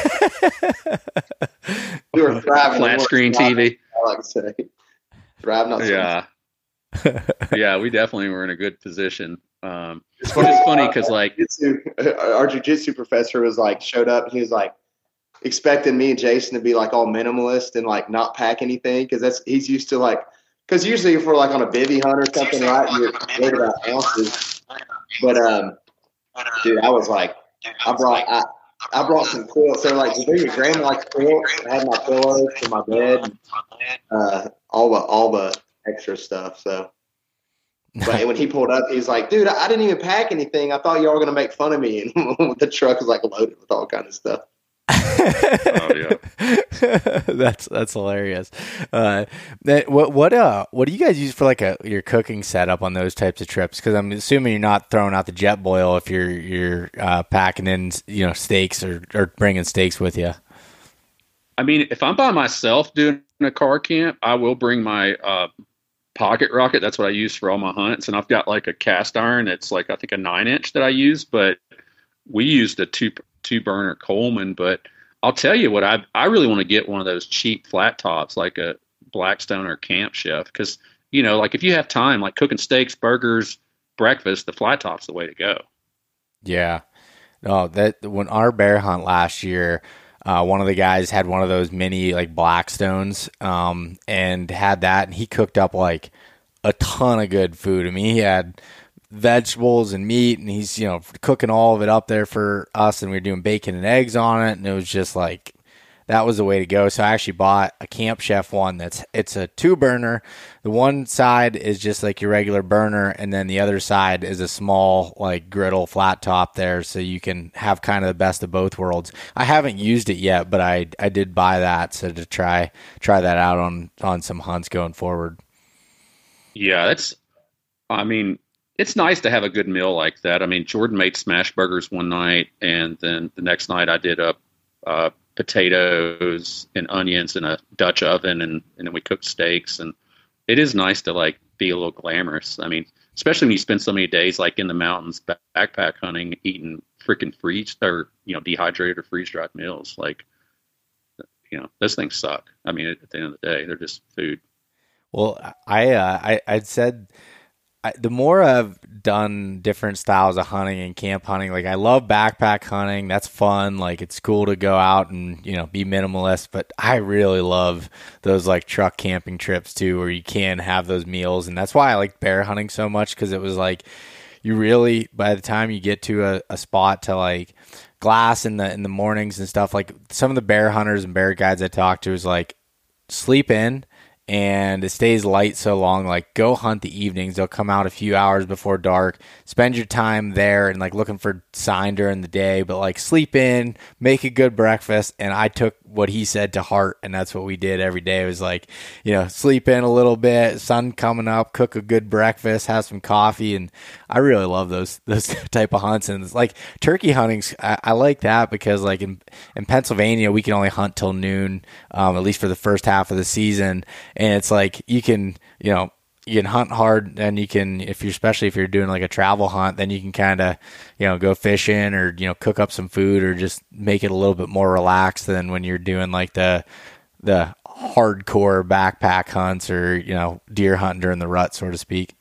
We were driving flat screen TV. I like to say, driving up. Yeah, yeah, we definitely were in a good position. It's funny because like our jiu-jitsu professor was like showed up and he was like expecting me and Jason to be like all minimalist and like not pack anything because he's used to like because usually if we're like on a bivvy hunt or something, right, you're worried about ounces. But dude, I was like, I brought some quilts. So like, you bring your grandma like quilts. I had my pillows for my bed, and, all the extra stuff. So, but when he pulled up, he's like, "Dude, I didn't even pack anything. I thought y'all were gonna make fun of me." And the truck was like loaded with all kind of stuff. Oh yeah, that's hilarious. What do you guys use for like your cooking setup on those types of trips? Because I'm assuming you're not throwing out the jet boil if you're packing in steaks or bringing steaks with you. I mean, if I'm by myself doing a car camp, I will bring my pocket rocket. That's what I use for all my hunts, and I've got like a cast iron. It's like I think a 9-inch that I use, but we used a two burner Coleman. But I'll tell you what, I really want to get one of those cheap flat tops like a Blackstone or Camp Chef, because like if you have time, like cooking steaks, burgers, breakfast, the flat top's the way to go. Yeah. No, that when our bear hunt last year, one of the guys had one of those mini like Blackstones, and had that, and he cooked up like a ton of good food. I mean, he had vegetables and meat, and he's cooking all of it up there for us, and we were doing bacon and eggs on it, and it was just like that was the way to go. So I actually bought a Camp Chef one it's a 2-burner. The one side is just like your regular burner, and then the other side is a small like griddle flat top there, so you can have kind of the best of both worlds. I haven't used it yet, but I did buy that, so to try that out on some hunts going forward. Yeah, it's nice to have a good meal like that. I mean, Jordan made smash burgers one night, and then the next night I did potatoes and onions in a Dutch oven, and then we cooked steaks. And it is nice to like be a little glamorous. I mean, especially when you spend so many days like in the mountains backpack hunting, eating freaking dehydrated or freeze dried meals. Like, those things suck. I mean, at the end of the day, they're just food. Well, I'd said the more I've done different styles of hunting and camp hunting, like I love backpack hunting. That's fun. Like it's cool to go out and, be minimalist, but I really love those like truck camping trips too, where you can have those meals. And that's why I like bear hunting so much. 'Cause it was like, you really, by the time you get to a spot to like glass in the mornings and stuff, like some of the bear hunters and bear guides I talked to was like, sleep in. And it stays light so long, like go hunt the evenings. They'll come out a few hours before dark, spend your time there and like looking for sign during the day, but like sleep in, make a good breakfast. And I took what he said to heart, and that's what we did every day. It was like, sleep in a little bit, sun coming up, cook a good breakfast, have some coffee. And I really love those type of hunts. And it's like turkey hunting's, I like that because like in Pennsylvania, we can only hunt till noon, at least for the first half of the season. And it's like you can hunt hard, and you can, especially if you're doing like a travel hunt, then you can kind of, go fishing or, cook up some food or just make it a little bit more relaxed than when you're doing like the hardcore backpack hunts or, deer hunting during the rut, so to speak.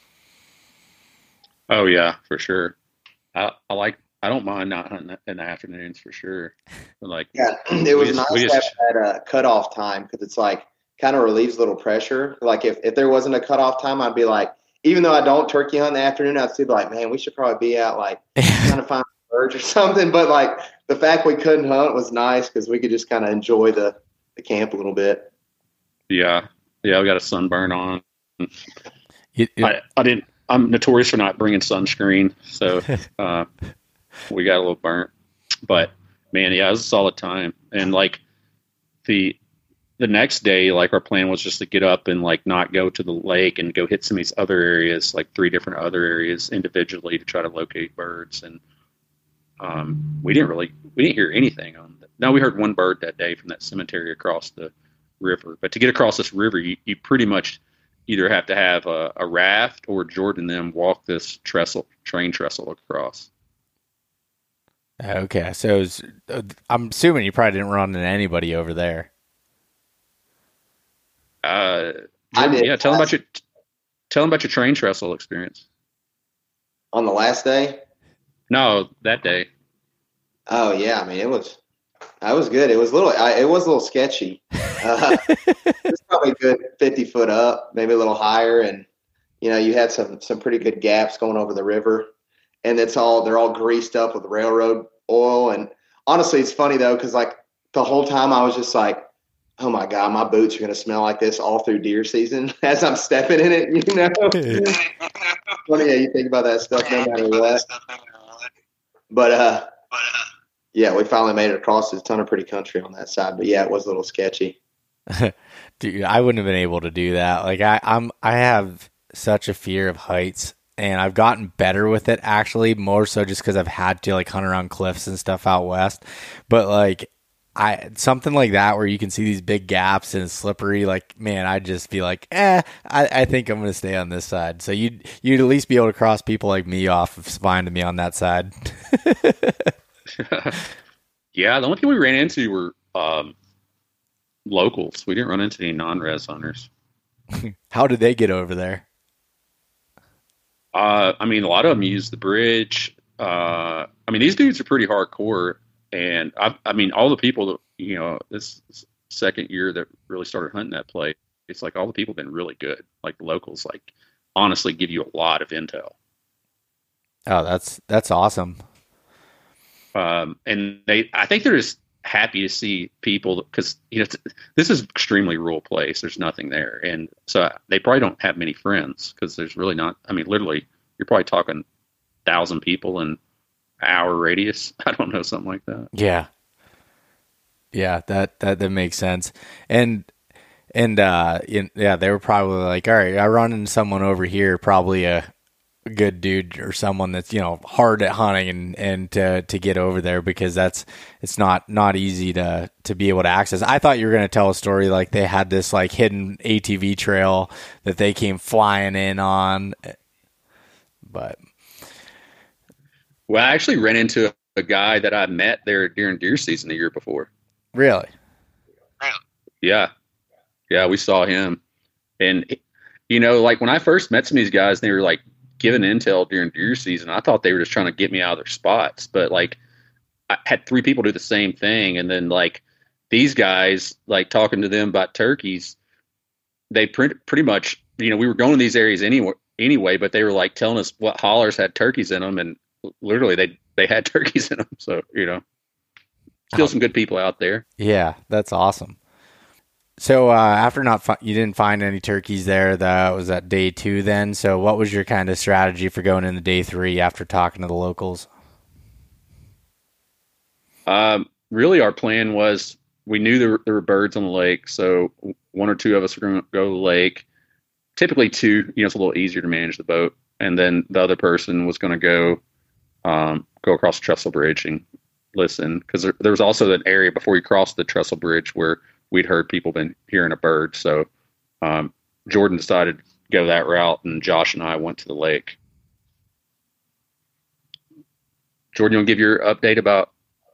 Oh yeah, for sure. I don't mind not hunting in the afternoons for sure. But like, yeah, it was nice to have that cutoff time, because it's like, kind of relieves a little pressure. Like if there wasn't a cutoff time, I'd be like, even though I don't turkey hunt in the afternoon, I'd still be like, man, we should probably be out like trying to find birds or something. But like the fact we couldn't hunt was nice because we could just kind of enjoy the camp a little bit. Yeah. We got a sunburn on. I didn't I'm notorious for not bringing sunscreen, so we got a little burnt. But man, yeah, it was a solid time. And like the next day, like our plan was just to get up and like not go to the lake and go hit some of these other areas, like 3 different other areas individually to try to locate birds. And we didn't hear anything on that. No, we heard one bird that day from that cemetery across the river. But to get across this river, you pretty much either have to have a raft or Jordan and them walk this train trestle across. Okay, so I'm assuming you probably didn't run into anybody over there. I did. Yeah, tell them about your train trestle experience. On the last day? No, that day. Oh yeah, I mean it was good. It was a little sketchy. It's probably a good 50 foot up, maybe a little higher, and you had some pretty good gaps going over the river, and they're all greased up with railroad oil. And honestly, it's funny though, because like the whole time I was just like, oh my God, my boots are going to smell like this all through deer season as I'm stepping in it, Funny how you think about that stuff no matter what. But yeah, we finally made it across. There's a ton of pretty country on that side, but yeah, it was a little sketchy. Dude, I wouldn't have been able to do that. Like I have such a fear of heights, and I've gotten better with it actually, more so just because I've had to like hunt around cliffs and stuff out west. But like something like that where you can see these big gaps and it's slippery, like man, I'd just be like, I think I'm gonna stay on this side. So you'd at least be able to cross people like me off of finding me on that side. Yeah, the only thing we ran into were locals. We didn't run into any non-res hunters. How did they get over there? I mean, a lot of them use the bridge. I mean, these dudes are pretty hardcore. And I mean, all the people that, this second year that really started hunting that place, it's like all the people have been really good. Like the locals, like honestly give you a lot of intel. Oh, that's awesome. And I think they're just happy to see people because, this is an extremely rural place. There's nothing there. And so they probably don't have many friends because there's really not, I mean, literally you're probably talking 1,000 people in hour radius. I don't know, something like that. Yeah, that makes sense. And yeah, they were probably like, all right, I run into someone over here, probably a good dude or someone that's hard at hunting and to get over there, because it's not easy to be able to access. I thought you were going to tell a story like they had this like hidden ATV trail that they came flying in on, but. Well, I actually ran into a guy that I met there during deer season the year before. Really? Yeah. Yeah, we saw him. And, like when I first met some of these guys, they were like giving intel during deer season. I thought they were just trying to get me out of their spots. But like I had 3 people do the same thing. And then like these guys, like talking to them about turkeys, they pretty much, we were going to these areas anyway, but they were like telling us what hollers had turkeys in them. And literally they had turkeys in them. So, still some good people out there. Yeah, that's awesome. So after you didn't find any turkeys there, that was at day 2 then. So what was your kind of strategy for going into day 3 after talking to the locals? Really our plan was, we knew there were birds on the lake. So 1 or 2 of us were going to go to the lake. Typically 2, it's a little easier to manage the boat. And then the other person was going to go across the trestle bridge and listen, because there was also an area before you crossed the trestle bridge where we'd heard people been hearing a bird. So Jordan decided to go that route, and Josh and I went to the lake. Jordan, you want to give your update about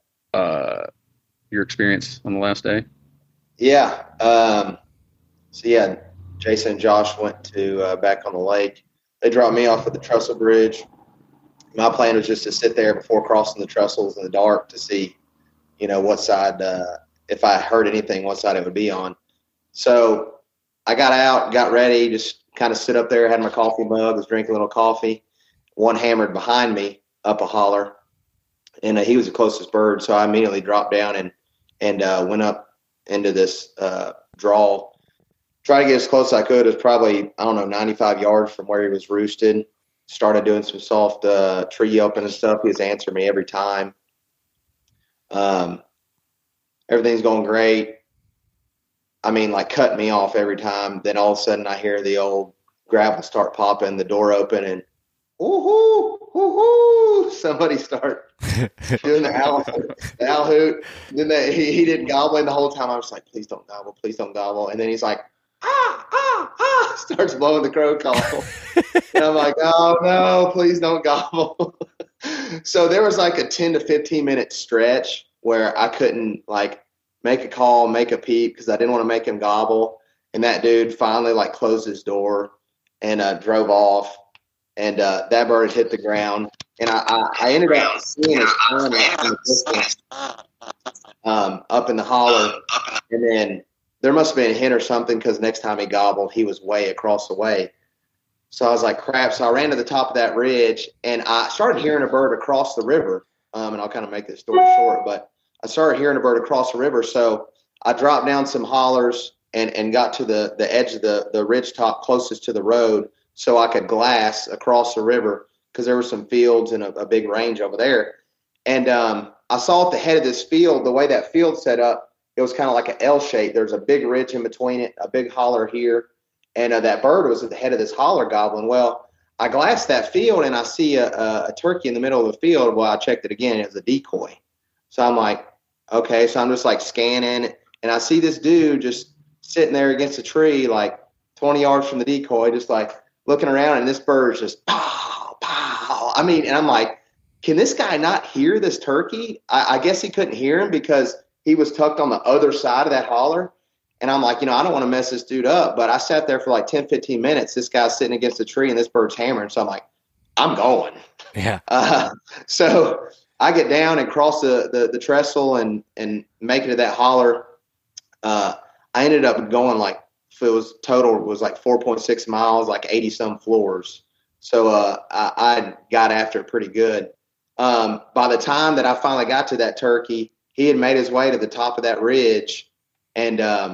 your experience on the last day? Yeah. So yeah, Jason and Josh went to back on the lake. They dropped me off at the trestle bridge. My plan was just to sit there before crossing the trestles in the dark to see, what side, if I heard anything, what side it would be on. So I got out, got ready, just kind of stood up there, had my coffee mug, was drinking a little coffee. One hammered behind me up a holler, and he was the closest bird. So I immediately dropped down and went up into this draw. Try to get as close as I could. It was probably, 95 yards from where he was roosted. started doing some soft tree yelping and stuff. He was answering me every time. Everything's going great. I mean, like cutting me off every time. Then all of a sudden I hear the old gravel start popping, the door open, and woohoo, woohoo! Somebody start doing the owl hoot. Then he didn't gobble the whole time. I was like, please don't gobble, please don't gobble. And then he's like, starts blowing the crow call. And I'm like, oh no, please don't gobble. So there was like a 10 to 15 minute stretch where I couldn't like make a call, make a peep, because I didn't want to make him gobble. And that dude finally like closed his door and drove off. And that bird hit the ground. And I ended up seeing his arm in the distance, up in the holler. And then there must have been a hint or something, because next time he gobbled, he was way across the way. So I was like, crap. So I ran to the top of that ridge, and I started hearing a bird across the river. And I'll kind of make this story short, but I started hearing a bird across the river. So I dropped down some hollers and got to the edge of the ridge top closest to the road so I could glass across the river, because there were some fields and a big range over there. And I saw at the head of this field, the way that field's set up, it was kind of like an L shape. There's a big ridge in between it, a big holler here. And that bird was at the head of this holler gobbling. Well, I glassed that field, and I see a turkey in the middle of the field. Well, I checked it again. It was a decoy. So I'm like, okay. So I'm just like scanning, and I see this dude just sitting there against a tree, like 20 yards from the decoy, just like looking around, and this bird's just pow, pow. I mean, and I'm like, can this guy not hear this turkey? I guess he couldn't hear him because he was tucked on the other side of that holler. And I'm like, I don't want to mess this dude up. But I sat there for like 10, 15 minutes. This guy's sitting against a tree, and this bird's hammering. So I'm like, I'm going. Yeah. So I get down and cross the trestle and make it to that holler. I ended up going like, if it was total, it was like 4.6 miles, like 80 some floors. So I got after it pretty good. By the time that I finally got to that turkey, he had made his way to the top of that ridge, and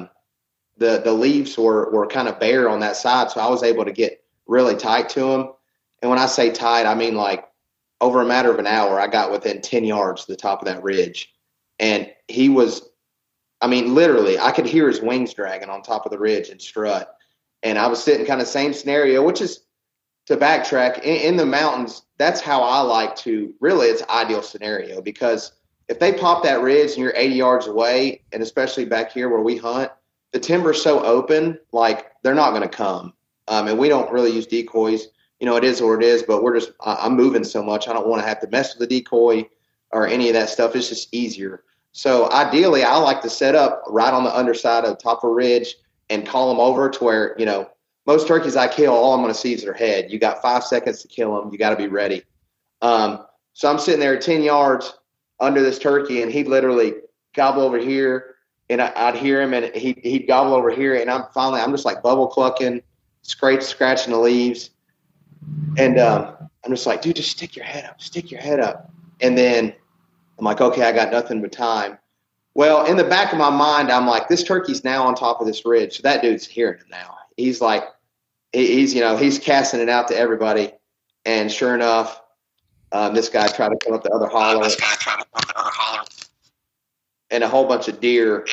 the leaves were kind of bare on that side. So I was able to get really tight to him. And when I say tight, I mean like over a matter of an hour, I got within 10 yards to the top of that ridge. And he was, I mean, literally, I could hear his wings dragging on top of the ridge and strut. And I was sitting kind of same scenario, which is, to backtrack, in the mountains, that's how I like to, really, it's ideal scenario, because if they pop that ridge and you're 80 yards away, and especially back here where we hunt, the timber's so open, like they're not going to come. And we don't really use decoys. It is what it is, but I'm moving so much. I don't want to have to mess with the decoy or any of that stuff. It's just easier. So ideally, I like to set up right on the underside of the top of a ridge and call them over to where, most turkeys I kill, all I'm going to see is their head. You got 5 seconds to kill them. You got to be ready. So I'm sitting there 10 yards under this turkey, and he'd literally gobble over here, and I'd hear him, and he'd gobble over here, and I'm just like bubble clucking, scratching the leaves, and I'm just like, dude, just stick your head up. And then I'm like, okay, I got nothing but time. Well, in the back of my mind, I'm like, this turkey's now on top of this ridge, so that dude's hearing it now. He's like, he's casting it out to everybody, and sure enough, this guy tried to come up the other holler, and a whole bunch of deer,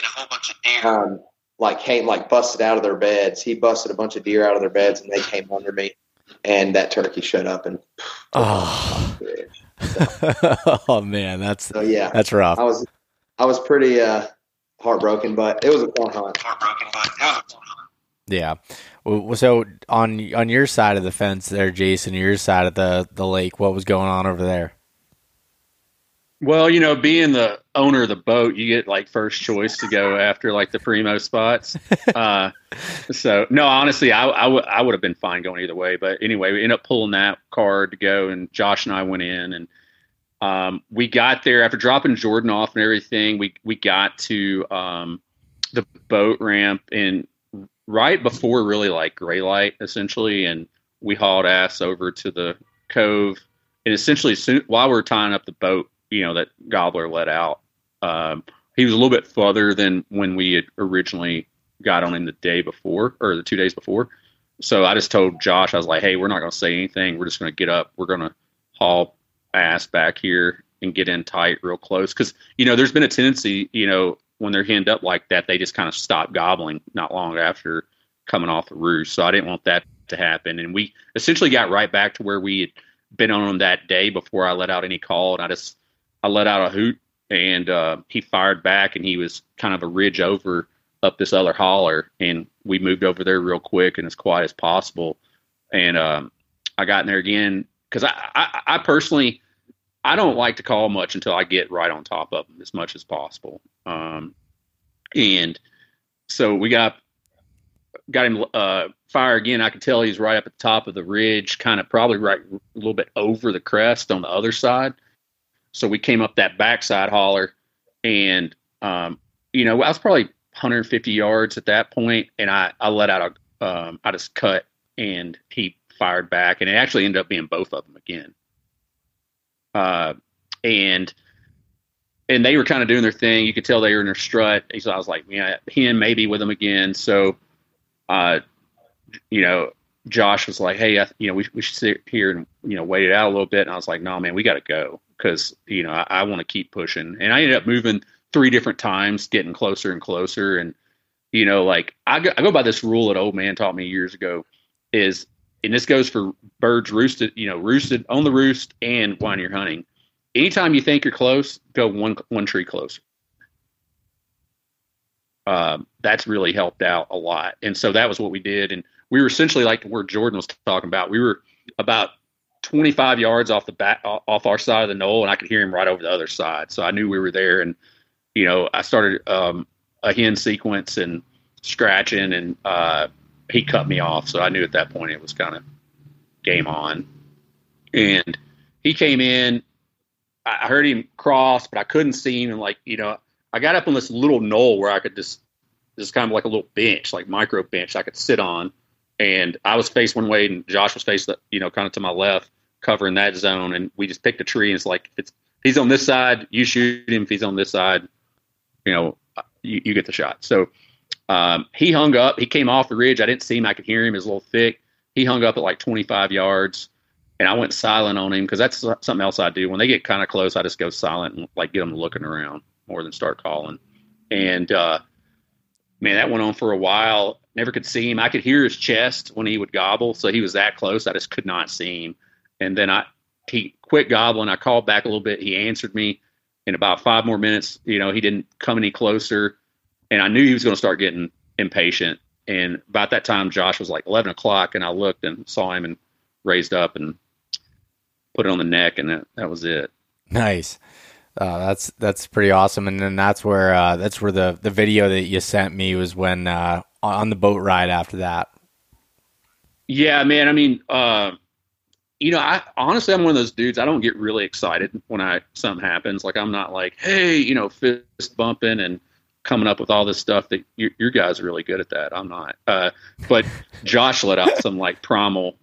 came busted out of their beds. He busted a bunch of deer out of their beds, and they came under me, and that turkey shut up and. Oh man, that's rough. I was pretty heartbroken, but it was a fun hunt. Yeah. So on your side of the fence there, Jason, your side of the lake, what was going on over there? Well, being the owner of the boat, you get like first choice to go after like the primo spots. So no, honestly, I would have been fine going either way. But anyway, we ended up pulling that card to go, and Josh and I went in, and we got there after dropping Jordan off and everything. We got to the boat ramp, and right before really like gray light essentially, and we hauled ass over to the cove, and essentially while we were tying up the boat, that gobbler let out. He was a little bit further than when we had originally got on him the day before, or the 2 days before. So I just told Josh, I was like, hey, we're not going to say anything. We're just going to get up. We're going to haul ass back here and get in tight real close. Because, there's been a tendency, when they're henned up like that, they just kind of stop gobbling not long after coming off the roost. So I didn't want that to happen. And we essentially got right back to where we had been on them that day before I let out any call. And I let out a hoot, and he fired back, and he was kind of a ridge over up this other holler, and we moved over there real quick and as quiet as possible. And I got in there again because I personally, I don't like to call much until I get right on top of them as much as possible. And so we got him fire again. I could tell he's right up at the top of the ridge, kind of probably right a little bit over the crest on the other side. So we came up that backside holler, and I was probably 150 yards at that point, and I let out I just cut, and he fired back, and it actually ended up being both of them again. And they were kind of doing their thing. You could tell they were in their strut. So I was like, yeah, him maybe with them again. So, Josh was like, hey, we should sit here and, wait it out a little bit. And I was like, no, man, we got to go. Cause I want to keep pushing. And I ended up moving 3 different times, getting closer and closer. And, I go by this rule that old man taught me years ago is, and this goes for birds roosted on the roost and when you're hunting. Anytime you think you're close, go one tree closer. That's really helped out a lot. And so that was what we did. And we were essentially like where Jordan was talking about. We were about 25 yards off our side of the knoll, and I could hear him right over the other side. So I knew we were there. And, I started a hen sequence and scratching, and he cut me off. So I knew at that point it was kind of game on. And he came in. I heard him cross, but I couldn't see him. And I got up on this little knoll where I could just kind of like a little bench, like micro bench I could sit on. And I was faced one way, and Josh was faced, kind of to my left, covering that zone. And we just picked a tree, and it's like, if he's on this side, you shoot him. If he's on this side, you get the shot. So he hung up. He came off the ridge. I didn't see him. I could hear him. He was a little thick. He hung up at like 25 yards. And I went silent on him because that's something else I do. When they get kind of close, I just go silent and get them looking around more than start calling. And, man, that went on for a while. Never could see him. I could hear his chest when he would gobble. So he was that close. I just could not see him. And then he quit gobbling. I called back a little bit. He answered me in about 5 more minutes. He didn't come any closer. And I knew he was going to start getting impatient. And about that time, Josh was like 11 o'clock. And I looked and saw him and raised up and put it on the neck, and that was it. Nice. That's pretty awesome. And then that's where the video that you sent me was when on the boat ride after that. Yeah, man. I mean, I honestly, I'm one of those dudes. I don't get really excited when something happens. Like, I'm not like, hey, fist bumping and coming up with all this stuff that your guys are really good at that. I'm not. But Josh let out some like primal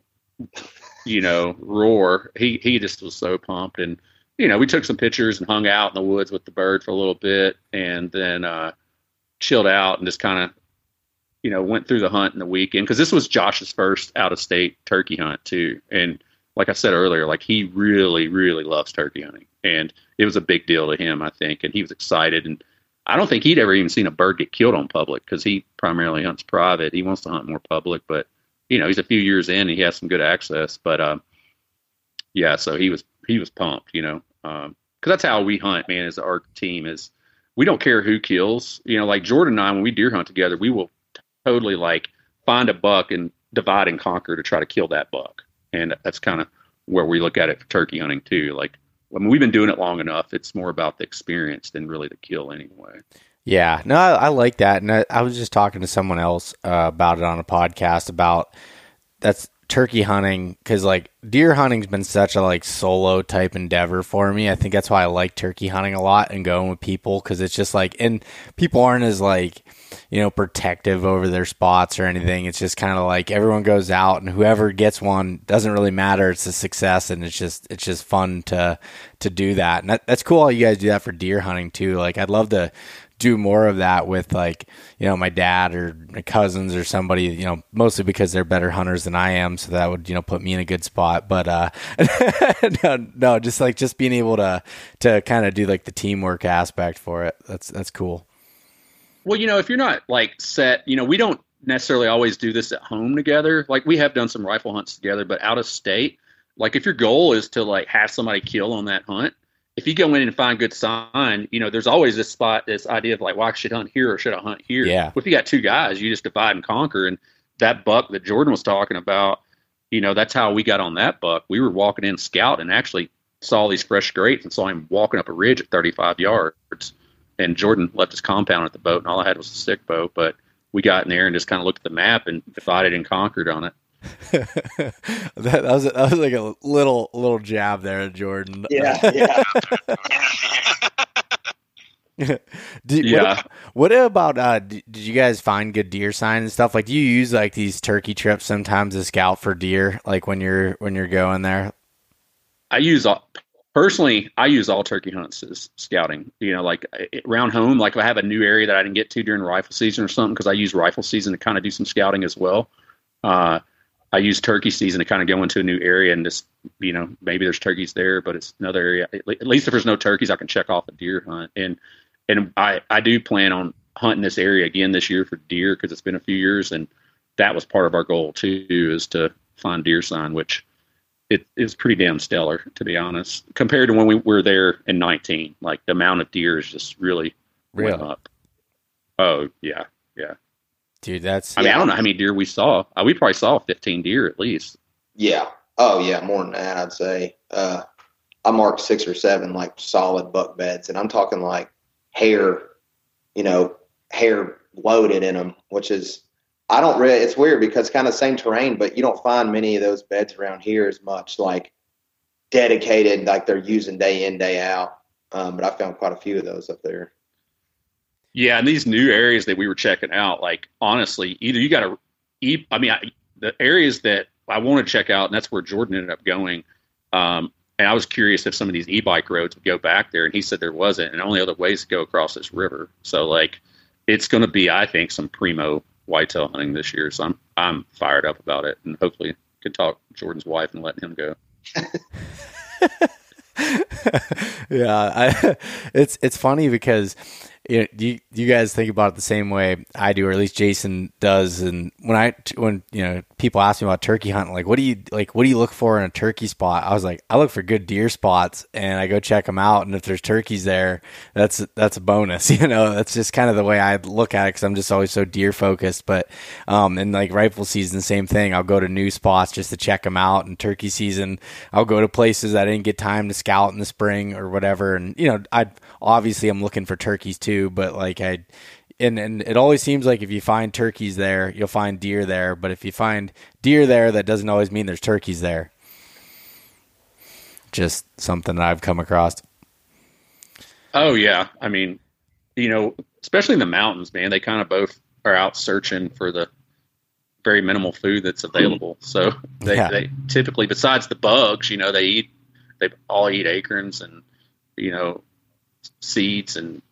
roar. He just was so pumped. And, we took some pictures and hung out in the woods with the bird for a little bit, and then chilled out and just kind of, went through the hunt in the weekend. Cause this was Josh's first out of state turkey hunt too. And like I said earlier, like he really, really loves turkey hunting, and it was a big deal to him, I think. And he was excited, and I don't think he'd ever even seen a bird get killed on public, cause he primarily hunts private. He wants to hunt more public, but he's a few years in, and he has some good access. But yeah, so he was pumped, because that's how we hunt, man. As our team is, we don't care who kills. Like Jordan and I, when we deer hunt together, we will totally like find a buck and divide and conquer to try to kill that buck. And that's kind of where we look at it for turkey hunting too. Like, I mean, we've been doing it long enough. It's more about the experience than really the kill anyway. Yeah, no, I like that. And I was just talking to someone else about it on a podcast about that's turkey hunting, because like deer hunting's been such a like solo type endeavor for me. I think that's why I like turkey hunting a lot and going with people, because it's just like, and people aren't as like, protective over their spots or anything. It's just kind of like everyone goes out and whoever gets one, doesn't really matter. It's a success, and it's just fun to do that. And that's cool how you guys do that for deer hunting too. Like I'd love to do more of that with like, my dad or my cousins or somebody, mostly because they're better hunters than I am. So that would, put me in a good spot. But, no, just being able to kind of do like the teamwork aspect for it. That's cool. Well, if you're not like set, we don't necessarily always do this at home together. Like we have done some rifle hunts together, but out of state, like if your goal is to like have somebody kill on that hunt, if you go in and find good sign, there's always this idea of like, well, I should hunt here or should I hunt here? Yeah. Well, if you got two guys, you just divide and conquer. And that buck that Jordan was talking about, that's how we got on that buck. We were walking in scout and actually saw these fresh scrapes and saw him walking up a ridge at 35 yards. And Jordan left his compound at the boat, and all I had was a stick bow. But we got in there and just kind of looked at the map and divided and conquered on it. that was like a little jab there at Jordan. Yeah. What about did you guys find good deer sign and stuff? Like, do you use like these turkey trips sometimes to scout for deer, like when you're going there? I use all turkey hunts as scouting. Like around home, like if I have a new area that I didn't get to during rifle season or something, because I use rifle season to kind of do some scouting as well. I use turkey season to kind of go into a new area and just, maybe there's turkeys there, but it's another area. At least if there's no turkeys, I can check off a deer hunt. And I do plan on hunting this area again this year for deer because it's been a few years, and that was part of our goal too, is to find deer sign, which it is pretty damn stellar, to be honest, compared to when we were there in 19. Like the amount of deer is just really went up. Oh yeah. Dude, I don't know how many deer we saw. We probably saw 15 deer at least. Yeah. Oh, yeah, more than that, I'd say. I marked 6 or 7, like, solid buck beds, and I'm talking, like, hair loaded in them, which is – it's weird because it's kind of the same terrain, but you don't find many of those beds around here as much, like, dedicated, like they're using day in, day out. But I found quite a few of those up there. Yeah, and these new areas that we were checking out, like, honestly, either you got to the areas that I want to check out, and that's where Jordan ended up going, and I was curious if some of these e-bike roads would go back there, and he said there wasn't, and only other ways to go across this river. So, like, it's going to be, I think, some primo whitetail hunting this year, so I'm fired up about it, and hopefully can talk Jordan's wife and let him go. Yeah, it's funny because you guys think about it the same way I do, or at least Jason does. And when people ask me about turkey hunting, like what do you look for in a turkey spot? I was like, I look for good deer spots, and I go check them out. And if there's turkeys there, that's a bonus. That's just kind of the way I look at it, because I'm just always so deer focused. But and like rifle season, same thing. I'll go to new spots just to check them out. And turkey season, I'll go to places I didn't get time to scout in the spring or whatever. And I'm looking for turkeys too, but like and it always seems like if you find turkeys there, you'll find deer there. But if you find deer there, that doesn't always mean there's turkeys there. Just something that I've come across. Oh yeah. I mean, especially in the mountains, man, they kind of both are out searching for the very minimal food that's available. So they typically, besides the bugs, they all eat acorns and, seeds and,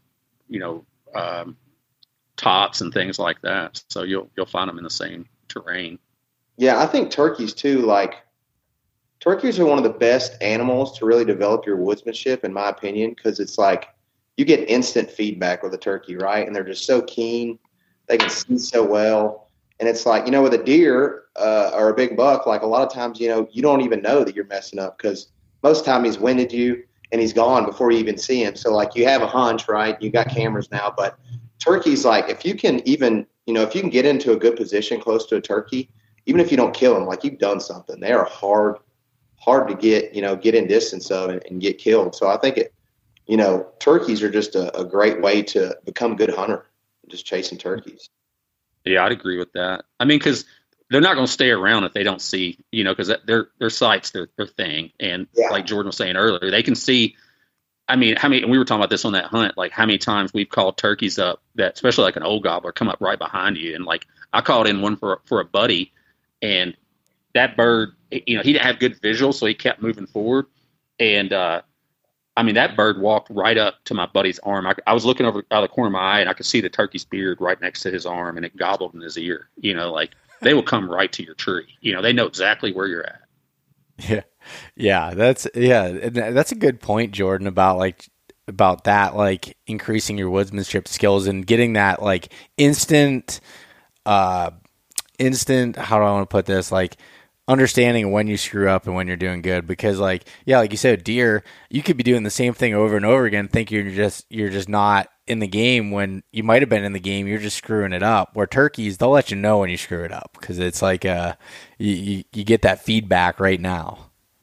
tops and things like that. So you'll find them in the same terrain. Yeah, I think turkeys too, like turkeys are one of the best animals to really develop your woodsmanship, in my opinion, because it's like you get instant feedback with a turkey, right? And they're just so keen. They can see so well. And it's like, with a deer or a big buck, like a lot of times, you don't even know that you're messing up, because most of the time he's winded you and he's gone before you even see him. So like you have a hunch, right? You got cameras now, but turkeys, like if you can even, if you can get into a good position close to a turkey, even if you don't kill them, like you've done something. They are hard to get in distance of and get killed. So I think turkeys are just a great way to become a good hunter, just chasing turkeys. Yeah, I'd agree with that. I mean, because they're not going to stay around if they don't see, because their sight's their thing. And like Jordan was saying earlier, they can see. I mean, and we were talking about this on that hunt, like how many times we've called turkeys up that, especially like an old gobbler, come up right behind you. And like I called in one for a buddy, and that bird, he didn't have good visual, so he kept moving forward. And I I mean, that bird walked right up to my buddy's arm. I was looking over out of the corner of my eye, and I could see the turkey's beard right next to his arm, and it gobbled in his ear. You know, like they will come right to your tree. You know, they know exactly where you're at. Yeah, that's a good point, Jordan, about that, like increasing your woodsmanship skills and getting that like instant, how do I want to put this, like understanding when you screw up and when you're doing good. Because like you said, deer, you could be doing the same thing over and over again, think you're just not in the game when you might have been in the game. You're just screwing it up. Where turkeys, they'll let you know when you screw it up, because it's like you get that feedback right now.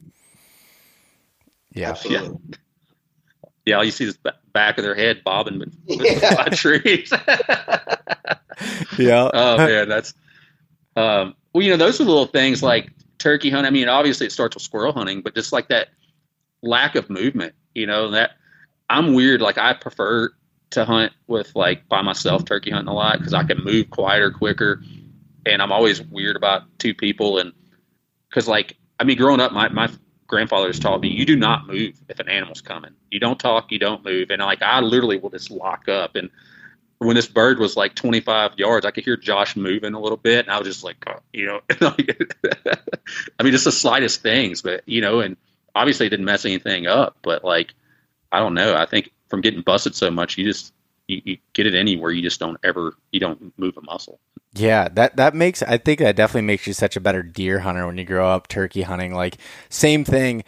Yeah. Absolutely. Yeah, you see this back of their head bobbing with by trees. Yeah. Oh man, that's well, you know, those are little things like turkey hunting. I mean, obviously it starts with squirrel hunting, but just like that lack of movement, you know, that I'm weird. Like I prefer to hunt with like by myself, turkey hunting a lot, because I can move quieter, quicker, and I'm always weird about two people. And because like, I mean, growing up, my grandfather's taught me, you do not move if an animal's coming. You don't talk, you don't move. And like, I literally will just lock up. And when this bird was like 25 yards, I could hear Josh moving a little bit. And I was just like, you know, I mean, just the slightest things, but you know, and obviously it didn't mess anything up, but like, I don't know. I think from getting busted so much, you get it anywhere. You just don't move a muscle. Yeah, I think that definitely makes you such a better deer hunter when you grow up turkey hunting. Like same thing.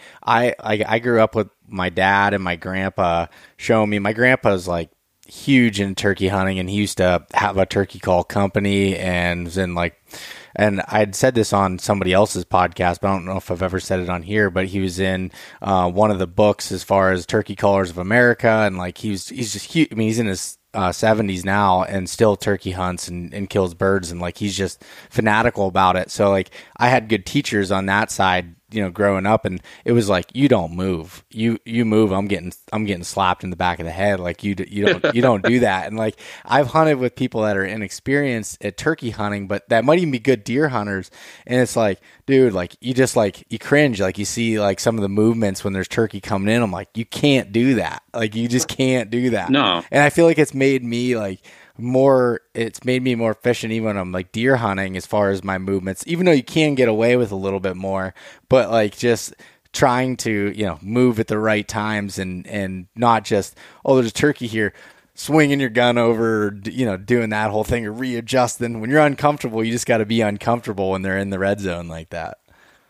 I grew up with my dad and my grandpa showing me. My grandpa's like huge in turkey hunting, and he used to have a turkey call company and was in like, and I'd said this on somebody else's podcast, but I don't know if I've ever said it on here, but he was in one of the books as far as Turkey Callers of America. And like, he's just huge. I mean, he's in his 70s now and still turkey hunts and kills birds. And like, he's just fanatical about it. So like, I had good teachers on that side, you know, growing up, and it was like, you don't move, you move, I'm getting slapped in the back of the head. Like you don't do that. And like, I've hunted with people that are inexperienced at turkey hunting, but that might even be good deer hunters. And it's like, dude, like you just like, you cringe. Like you see like some of the movements when there's turkey coming in. I'm like, you can't do that. Like you just can't do that. No. And I feel like it's made me more efficient even when I'm like deer hunting as far as my movements, even though you can get away with a little bit more, but like just trying to, you know, move at the right times and not just, oh, there's a turkey here, swinging your gun over, you know, doing that whole thing or readjusting. When you're uncomfortable, you just got to be uncomfortable when they're in the red zone like that.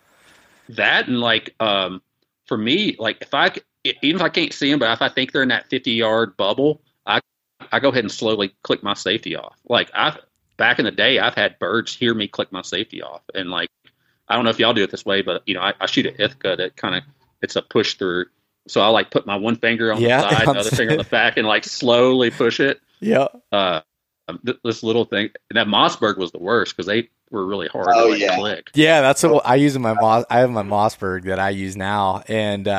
That, and like, for me, like even if I can't see them, but if I think they're in that 50-yard bubble, I go ahead and slowly click my safety off. Like back in the day, I've had birds hear me click my safety off. And like, I don't know if y'all do it this way, but you know, I shoot a Ithaca that it's a push through. So I like put my one finger on the side, the other finger on the back, and like slowly push it. Yeah. This little thing. And that Mossberg was the worst because they were really hard to click. Yeah, that's what I use in my I have my Mossberg that I use now, and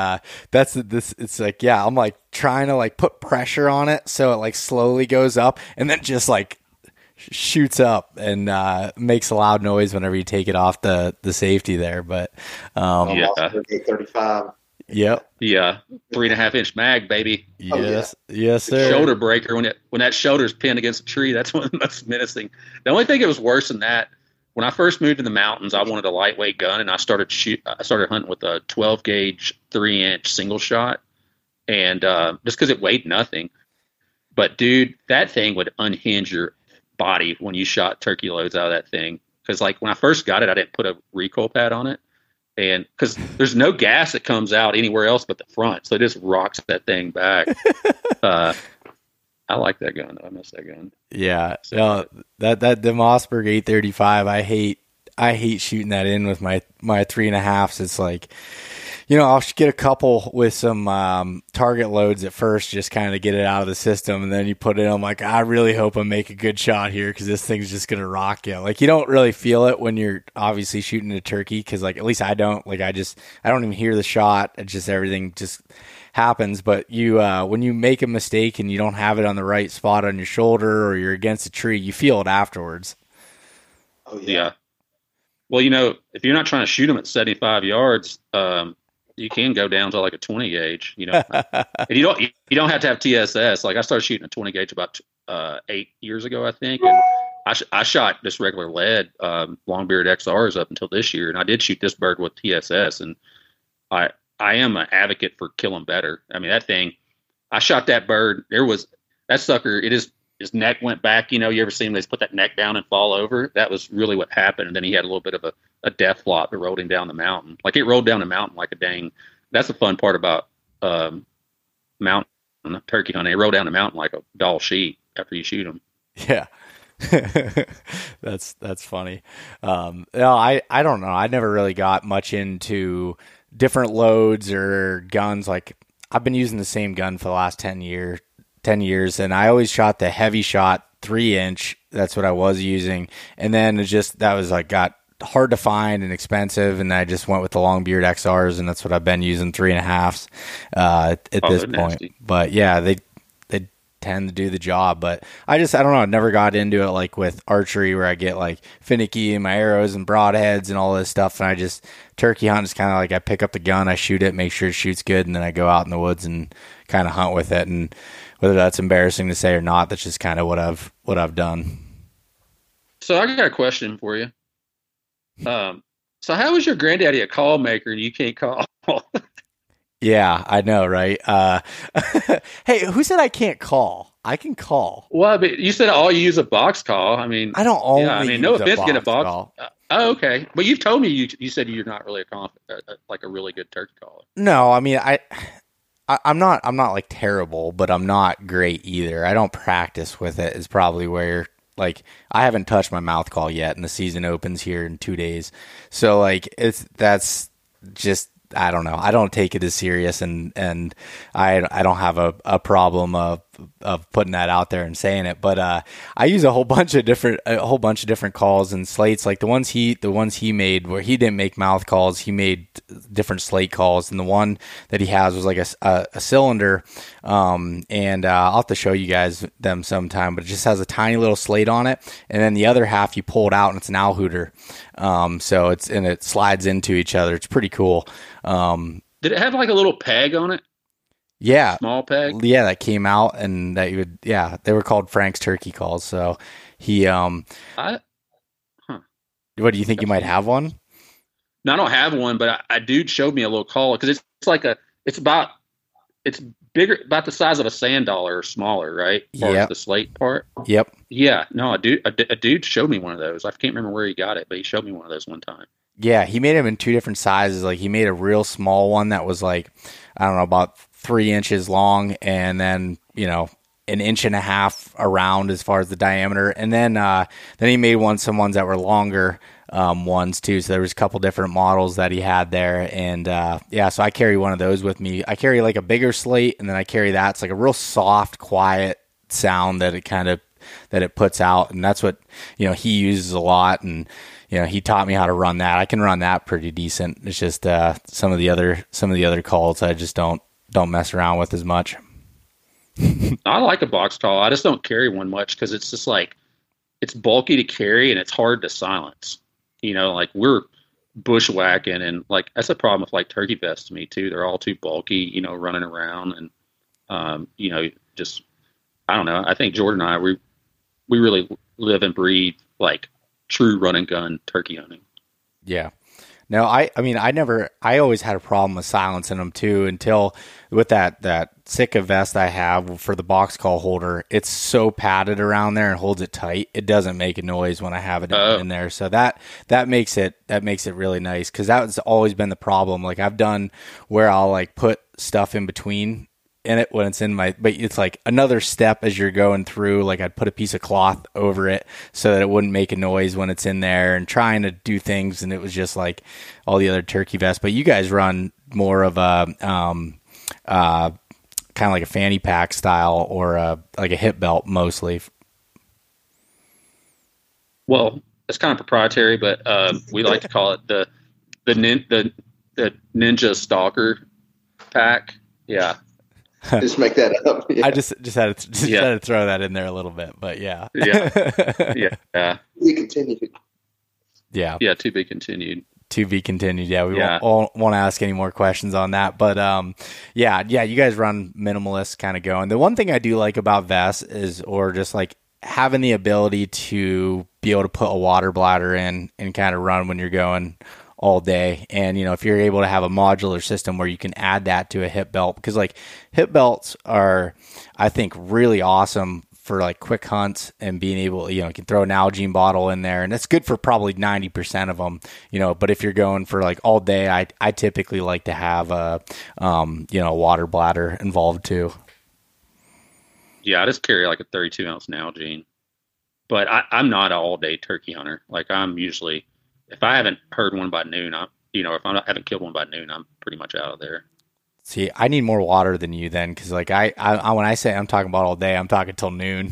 it's like, yeah, I'm like trying to like put pressure on it so it like slowly goes up and then just like shoots up and makes a loud noise whenever you take it off the safety there. But Mossberg 835. Yep. Yeah. 3.5-inch mag, baby. Yes. Yes, sir. Shoulder breaker. When that shoulder's pinned against a tree, that's one of the most menacing. The only thing that was worse than that, when I first moved to the mountains, I wanted a lightweight gun, and I started hunting with a 12 gauge 3-inch single shot, and just because it weighed nothing. But dude, that thing would unhinge your body when you shot turkey loads out of that thing. Because like when I first got it, I didn't put a recoil pad on it. And because there's no gas that comes out anywhere else but the front, so it just rocks that thing back. I like that gun though. I miss that gun. Yeah, no, the Mossberg 835. I hate shooting that in with my 3.5s. It's like, you know, I'll get a couple with some target loads at first, just kind of get it out of the system, and then you put it in. I'm like, I really hope I make a good shot here because this thing's just gonna rock you. Like, you don't really feel it when you're obviously shooting a turkey, because like at least I don't. Like I don't even hear the shot. It just, everything just happens. But you when you make a mistake and you don't have it on the right spot on your shoulder, or you're against a tree, you feel it afterwards. Oh yeah. Well, you know, if you're not trying to shoot them at 75 yards, you can go down to like a 20 gauge, and you don't have to have TSS. Like I started shooting a 20 gauge about 8 years ago, I think. And I shot just regular lead, Longbeard XRs up until this year. And I did shoot this bird with TSS, and I am an advocate for killing better. I mean, that thing, I shot that bird. That sucker, his neck went back. You ever seen him? They just put that neck down and fall over. That was really what happened. And then he had a little bit of a death flop that rolled him down the mountain. Like it rolled down the mountain like a dang. That's the fun part about mountain turkey hunting. It rolled down the mountain like a doll sheet after you shoot them. Yeah. That's funny. No, I don't know. I never really got much into different loads or guns. Like I've been using the same gun for the last 10 years, and I always shot the heavy shot 3-inch. That's what I was using. And then that was like got hard to find and expensive, and I just went with the Longbeard XRs, and that's what I've been using, 3.5s at this point. Nasty. But yeah, they tend to do the job. But I don't know, I never got into it like with archery where I get like finicky in my arrows and broadheads and all this stuff, and I just turkey hunt is kind of like I pick up the gun, I shoot it, make sure it shoots good, and then I go out in the woods and kind of hunt with it. And whether that's embarrassing to say or not, that's just kind of what I've done. So I got a question for you. So how is your granddaddy a call maker and you can't call? Yeah, I know, right? Hey, who said I can't call? I can call. Well, but you said all you use a box call. I mean, I don't only no use offense, a get a box call. Oh, okay. But you've told me you said you're not really like a really good turkey caller. No, I mean I'm not like terrible, but I'm not great either. I don't practice with it. Is probably where like I haven't touched my mouth call yet, and the season opens here in 2 days. So like that's just, I don't know. I don't take it as serious, and I don't have a problem of putting that out there and saying it. But I use a whole bunch of different calls and slates, like the ones he made where he didn't make mouth calls. He made different slate calls, and the one that he has was like a cylinder. And I'll have to show you guys them sometime. But it just has a tiny little slate on it, and then the other half you pull it out, and it's an owl hooter. So it slides into each other. It's pretty cool. Did it have like a little peg on it? Yeah. Small peg? Yeah, that came out, and that they were called Frank's turkey calls. So he, what do you think? You might have one? No, I don't have one, but a dude showed me a little caller, because it's bigger, about the size of a sand dollar or smaller, right? Yeah. The slate part. Yep. Yeah. No, a dude showed me one of those. I can't remember where he got it, but he showed me one of those one time. Yeah, he made them in 2 different sizes. Like he made a real small one that was like, I don't know, about 3 inches long, and then, an 1.5 inches around as far as the diameter. And then he made some ones that were longer ones too. So there was a couple different models that he had there. And so I carry one of those with me. I carry like a bigger slate, and then I carry that. It's like a real soft, quiet sound that it puts out. And that's what, he uses a lot. And, he taught me how to run that. I can run that pretty decent. It's just some of the other calls I just don't mess around with as much. I like a box call. I just don't carry one much because it's just like, it's bulky to carry and it's hard to silence. Like we're bushwhacking, and like that's a problem with like turkey vests to me too. They're all too bulky, running around, and just, I don't know. I think Jordan and I, we really live and breathe like true run and gun turkey hunting. Yeah. No, I always had a problem with silencing them too, until with that Sitka vest I have for the box call holder, it's so padded around there and holds it tight. It doesn't make a noise when I have it in there. So that makes it really nice, because that's always been the problem. Like I've done where I'll like put stuff in between in it when it's in but it's like another step as you're going through. Like I'd put a piece of cloth over it so that it wouldn't make a noise when it's in there, and trying to do things, and it was just like all the other turkey vests. But you guys run more of a kind of like a fanny pack style, or like a hip belt mostly. Well, it's kind of proprietary, but we like to call it the Ninja Stalker pack. Yeah. Just make that up. Yeah. I just had to throw that in there a little bit, but yeah. Yeah. We continued. Yeah. Yeah, to be continued. To be continued. Yeah, we won't ask any more questions on that. But yeah, you guys run minimalist kind of going. The one thing I do like about vests is, or just like having the ability to be able to put a water bladder in and kind of run when you're going all day. And, you know, if you're able to have a modular system where you can add that to a hip belt, because like hip belts are, I think, really awesome for like quick hunts and being able, you know, you can throw an Nalgene bottle in there, and that's good for probably 90% of them, you know. But if you're going for like all day, I typically like to have a, you know, water bladder involved too. Yeah, I just carry like a 32-ounce Nalgene, but I'm not an all-day turkey hunter. Like I'm usually, if I haven't heard one by noon, if I haven't killed one by noon, I'm pretty much out of there. See, I need more water than you then, because like I when I say I'm talking about all day, I'm talking till noon.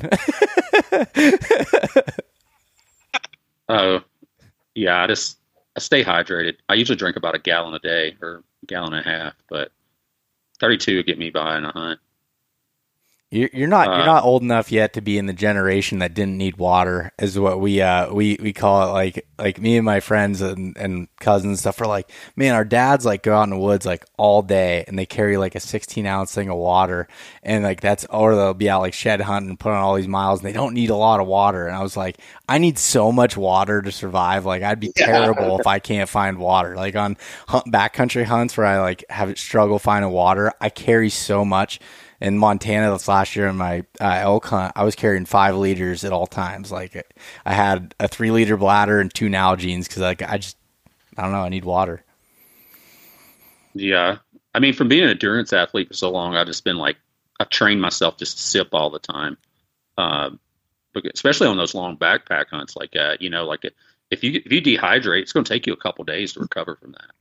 Oh, yeah, I stay hydrated. I usually drink about a gallon a day or a gallon and a half, but 32 would get me by in a hunt. You're not old enough yet to be in the generation that didn't need water, is what we call it. Like me and my friends and cousins and stuff are like, man, our dads like go out in the woods like all day and they carry like a 16-ounce thing of water, and like or they'll be out like shed hunting and put on all these miles and they don't need a lot of water. And I was like, I need so much water to survive. Like I'd be terrible if I can't find water. Like on backcountry hunts where I like have struggle finding water, I carry so much. In Montana this last year in my elk hunt, I was carrying 5 liters at all times. Like I had a 3-liter bladder and 2 Nalgenes because like I don't know, I need water. Yeah, I mean, from being an endurance athlete for so long, I've just been like, I've trained myself just to sip all the time, especially on those long backpack hunts. Like you know, like if you dehydrate, it's going to take you a couple days to recover from that.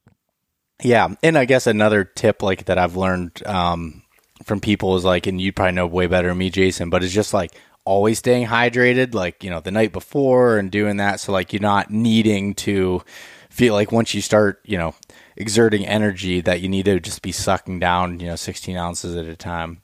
Yeah, and I guess another tip like that I've learned from people is like, and you probably know way better than me, Jason, but it's just like always staying hydrated, like, you know, the night before and doing that. So like you're not needing to feel like once you start, you know, exerting energy that you need to just be sucking down, you know, 16 ounces at a time.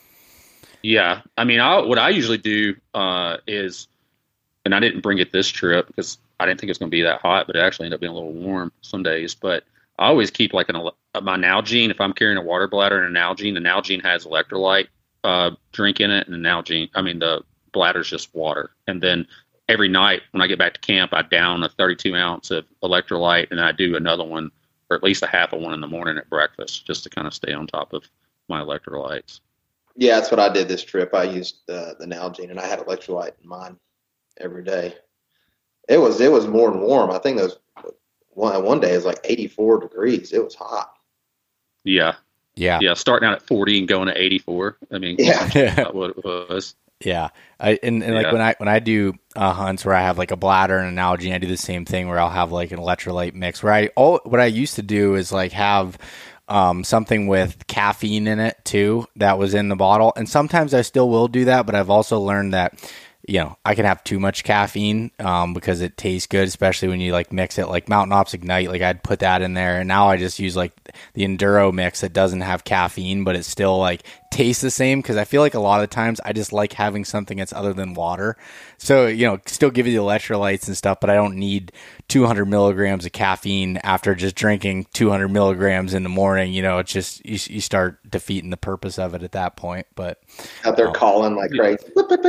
Yeah. I mean, what I usually do is, and I didn't bring it this trip because I didn't think it was going to be that hot, but it actually ended up being a little warm some days. But I always keep like my Nalgene. If I'm carrying a water bladder and a Nalgene, the Nalgene has electrolyte drink in it, and the bladder's just water. And then every night when I get back to camp, I down a 32-ounce of electrolyte, and I do another one, or at least a half of one in the morning at breakfast, just to kind of stay on top of my electrolytes. Yeah, that's what I did this trip. I used the Nalgene, and I had electrolyte in mine every day. It was more than warm. I think those. One day it was like 84 degrees. It was hot. Yeah. Starting out at 40 and going to 84. I mean, that's what it was. Yeah. Like when I do hunts where I have like a bladder and an Nalgene, I do the same thing where I'll have like an electrolyte mix. What I used to do is like have something with caffeine in it too that was in the bottle, and sometimes I still will do that, but I've also learned that, you know, I can have too much caffeine because it tastes good, especially when you like mix it. Like Mountain Ops Ignite, like I'd put that in there, and now I just use like the Enduro mix that doesn't have caffeine, but it still like tastes the same, because I feel like a lot of times I just like having something that's other than water. So, you know, still give you the electrolytes and stuff, but I don't need 200 milligrams of caffeine after just drinking 200 milligrams in the morning. You know, it's just you start defeating the purpose of it at that point. But out there calling like crazy.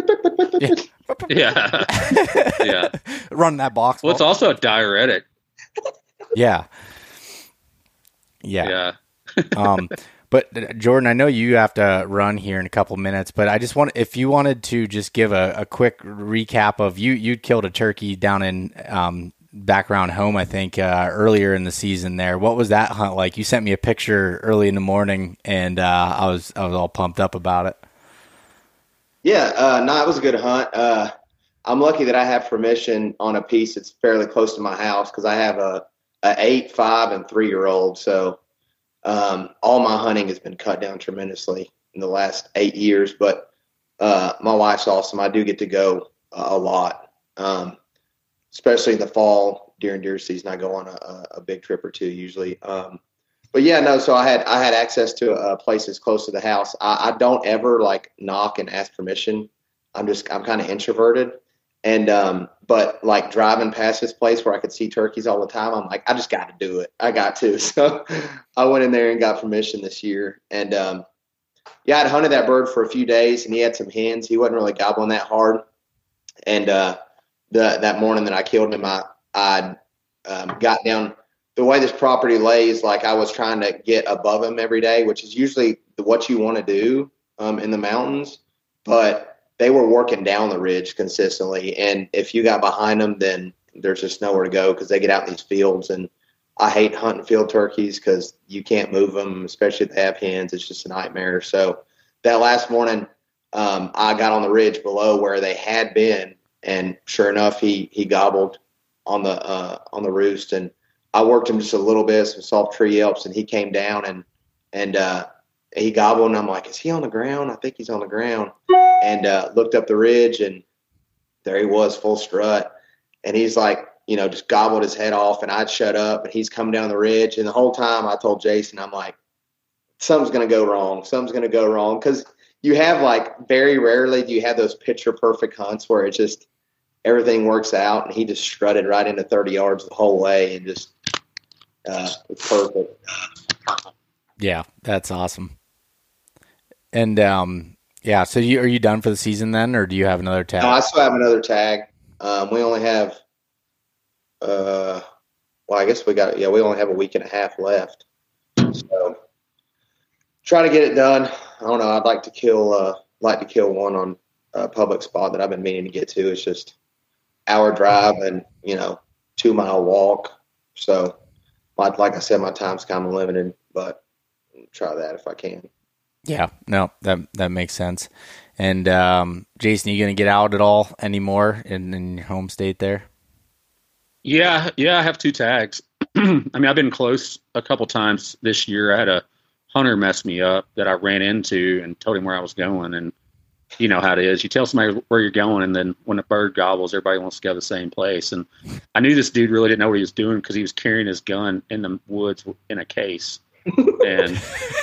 Yeah. Run that box. Well, it's also a diuretic. Yeah. But Jordan, I know you have to run here in a couple minutes, but I just if you wanted to just give a quick recap of you killed a turkey down in background home, I think, earlier in the season there. What was that hunt like? You sent me a picture early in the morning, and I was all pumped up about it. Yeah, it was a good hunt. I'm lucky that I have permission on a piece that's fairly close to my house, because I have a 8, 5, and 3-year-old. So all my hunting has been cut down tremendously in the last 8 years. But my wife's awesome. I do get to go a lot, especially in the fall during deer season. I go on a big trip or two usually. But yeah, no. So I had access to places close to the house. I don't ever like knock and ask permission. I'm kind of introverted. And but like driving past this place where I could see turkeys all the time, I'm like, I just got to do it. I got to. So I went in there and got permission this year. And yeah, I'd hunted that bird for a few days, and he had some hens. He wasn't really gobbling that hard. And that morning that I killed him, I got down. The way this property lays, like I was trying to get above him every day, which is usually what you want to do in the mountains. But they were working down the ridge consistently. And if you got behind them, then there's just nowhere to go because they get out in these fields. And I hate hunting field turkeys because you can't move them, especially if they have hens. It's just a nightmare. So that last morning, I got on the ridge below where they had been. And sure enough, he gobbled on the roost. And I worked him just a little bit, some soft tree yelps, and he came down and he gobbled, and I'm like, is he on the ground? I think he's on the ground. And looked up the ridge, and there he was, full strut. And he's like, just gobbled his head off, and I'd shut up, and he's coming down the ridge. And the whole time I told Jason, I'm like, something's going to go wrong. Something's going to go wrong. Because you have, like, very rarely do you have those picture-perfect hunts where it's just everything works out, and he just strutted right into 30 yards the whole way and just it's perfect. Yeah, that's awesome. And yeah, so are you done for the season then, or do you have another tag? No, I still have another tag. We only have I guess we only have a week and a half left. So try to get it done. I don't know. I'd like to kill one on a public spot that I've been meaning to get to. It's just hour drive and 2-mile walk. So like I said, my time's kind of limited, but I'll try that if I can. Yeah, no, that makes sense. And Jason, you going to get out at all anymore in your home state there? Yeah, I have 2 tags. I mean, I've been close a couple times this year. I had a hunter mess me up that I ran into and told him where I was going. And you know how it is. You tell somebody where you're going, and then when a bird gobbles, everybody wants to go to the same place. And I knew this dude really didn't know what he was doing because he was carrying his gun in the woods in a case. And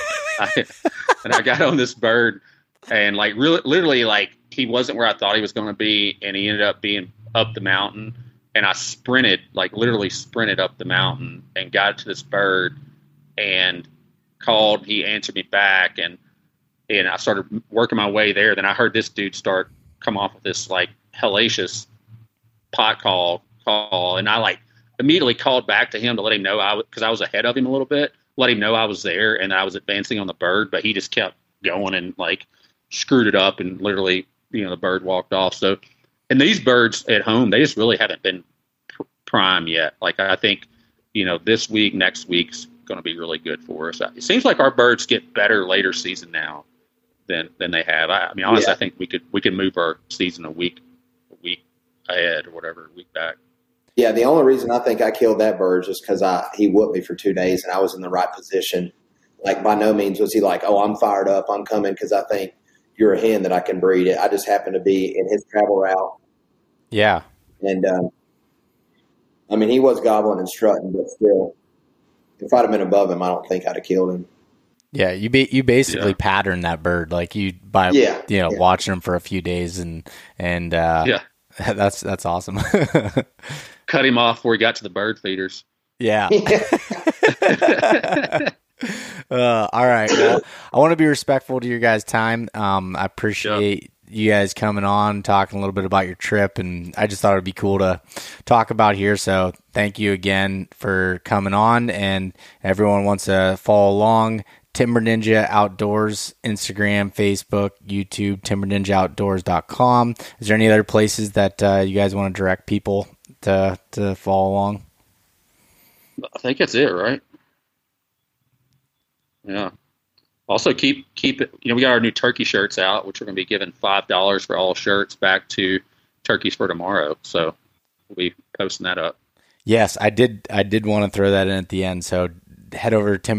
I got on this bird, and like literally, like he wasn't where I thought he was going to be, and he ended up being up the mountain. And I literally sprinted up the mountain and got to this bird and called. He answered me back, and I started working my way there. Then I heard this dude start come off of this like hellacious pot call, and I like immediately called back to him to let him know because I was ahead of him a little bit, let him know I was there and I was advancing on the bird, but he just kept going and like screwed it up, and literally, the bird walked off. So, and these birds at home, they just really haven't been prime yet. Like I think, this week, next week's going to be really good for us. It seems like our birds get better later season now than they have. I mean, honestly, yeah. I think we could move our season a week ahead or whatever, a week back. Yeah, the only reason I think I killed that bird is just because he whooped me for 2 days and I was in the right position. Like by no means was he like, oh, I'm fired up, I'm coming because I think you're a hen that I can breed it. I just happened to be in his travel route. Yeah. And I mean, he was gobbling and strutting, but still, if I'd have been above him, I don't think I'd have killed him. Yeah, you basically pattern that bird like watching him for a few days and that's awesome. Cut him off before he got to the bird feeders. Yeah. All right. Well, I want to be respectful to your guys' time. I appreciate you guys coming on, talking a little bit about your trip, and I just thought it'd be cool to talk about here. So thank you again for coming on, and everyone wants to follow along. Timber Ninja Outdoors, Instagram, Facebook, YouTube, timberninjaoutdoors.com. Is there any other places that you guys want to direct people to follow along? I think that's it, right? Yeah. Also, keep it. We got our new turkey shirts out, which we're going to be giving $5 for all shirts back to Turkeys for Tomorrow. So we'll be posting that up. Yes, I did want to throw that in at the end. So head over to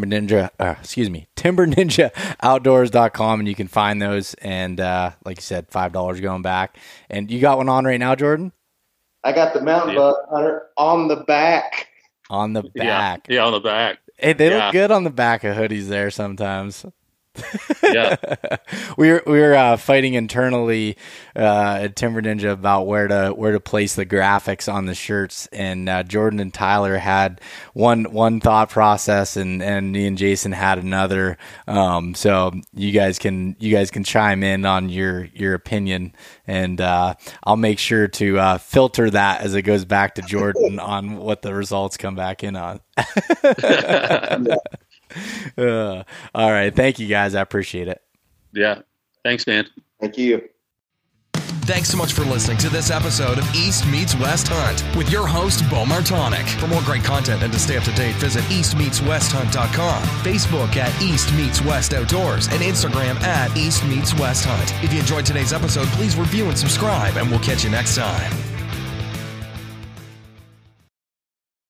timberninjaoutdoors.com, and you can find those. And like you said, $5 going back. And you got one on right now, Jordan? I got the mountain buck hunter on the back. On the back. Yeah, on the back. Hey, they look good on the back of hoodies there sometimes. Yeah. we were fighting internally at Timber Ninja about where to place the graphics on the shirts, and Jordan and Tyler had one thought process, and me and Jason had another. So you guys can chime in on your opinion, and I'll make sure to filter that as it goes back to Jordan on what the results come back in on. All right. Thank you, guys. I appreciate it. Yeah. Thanks, man. Thank you. Thanks so much for listening to this episode of East Meets West Hunt with your host, Bo Martonic. For more great content and to stay up to date, visit eastmeetswesthunt.com, Facebook at East Meets West Outdoors, and Instagram at East Meets West Hunt. If you enjoyed today's episode, please review and subscribe, and we'll catch you next time.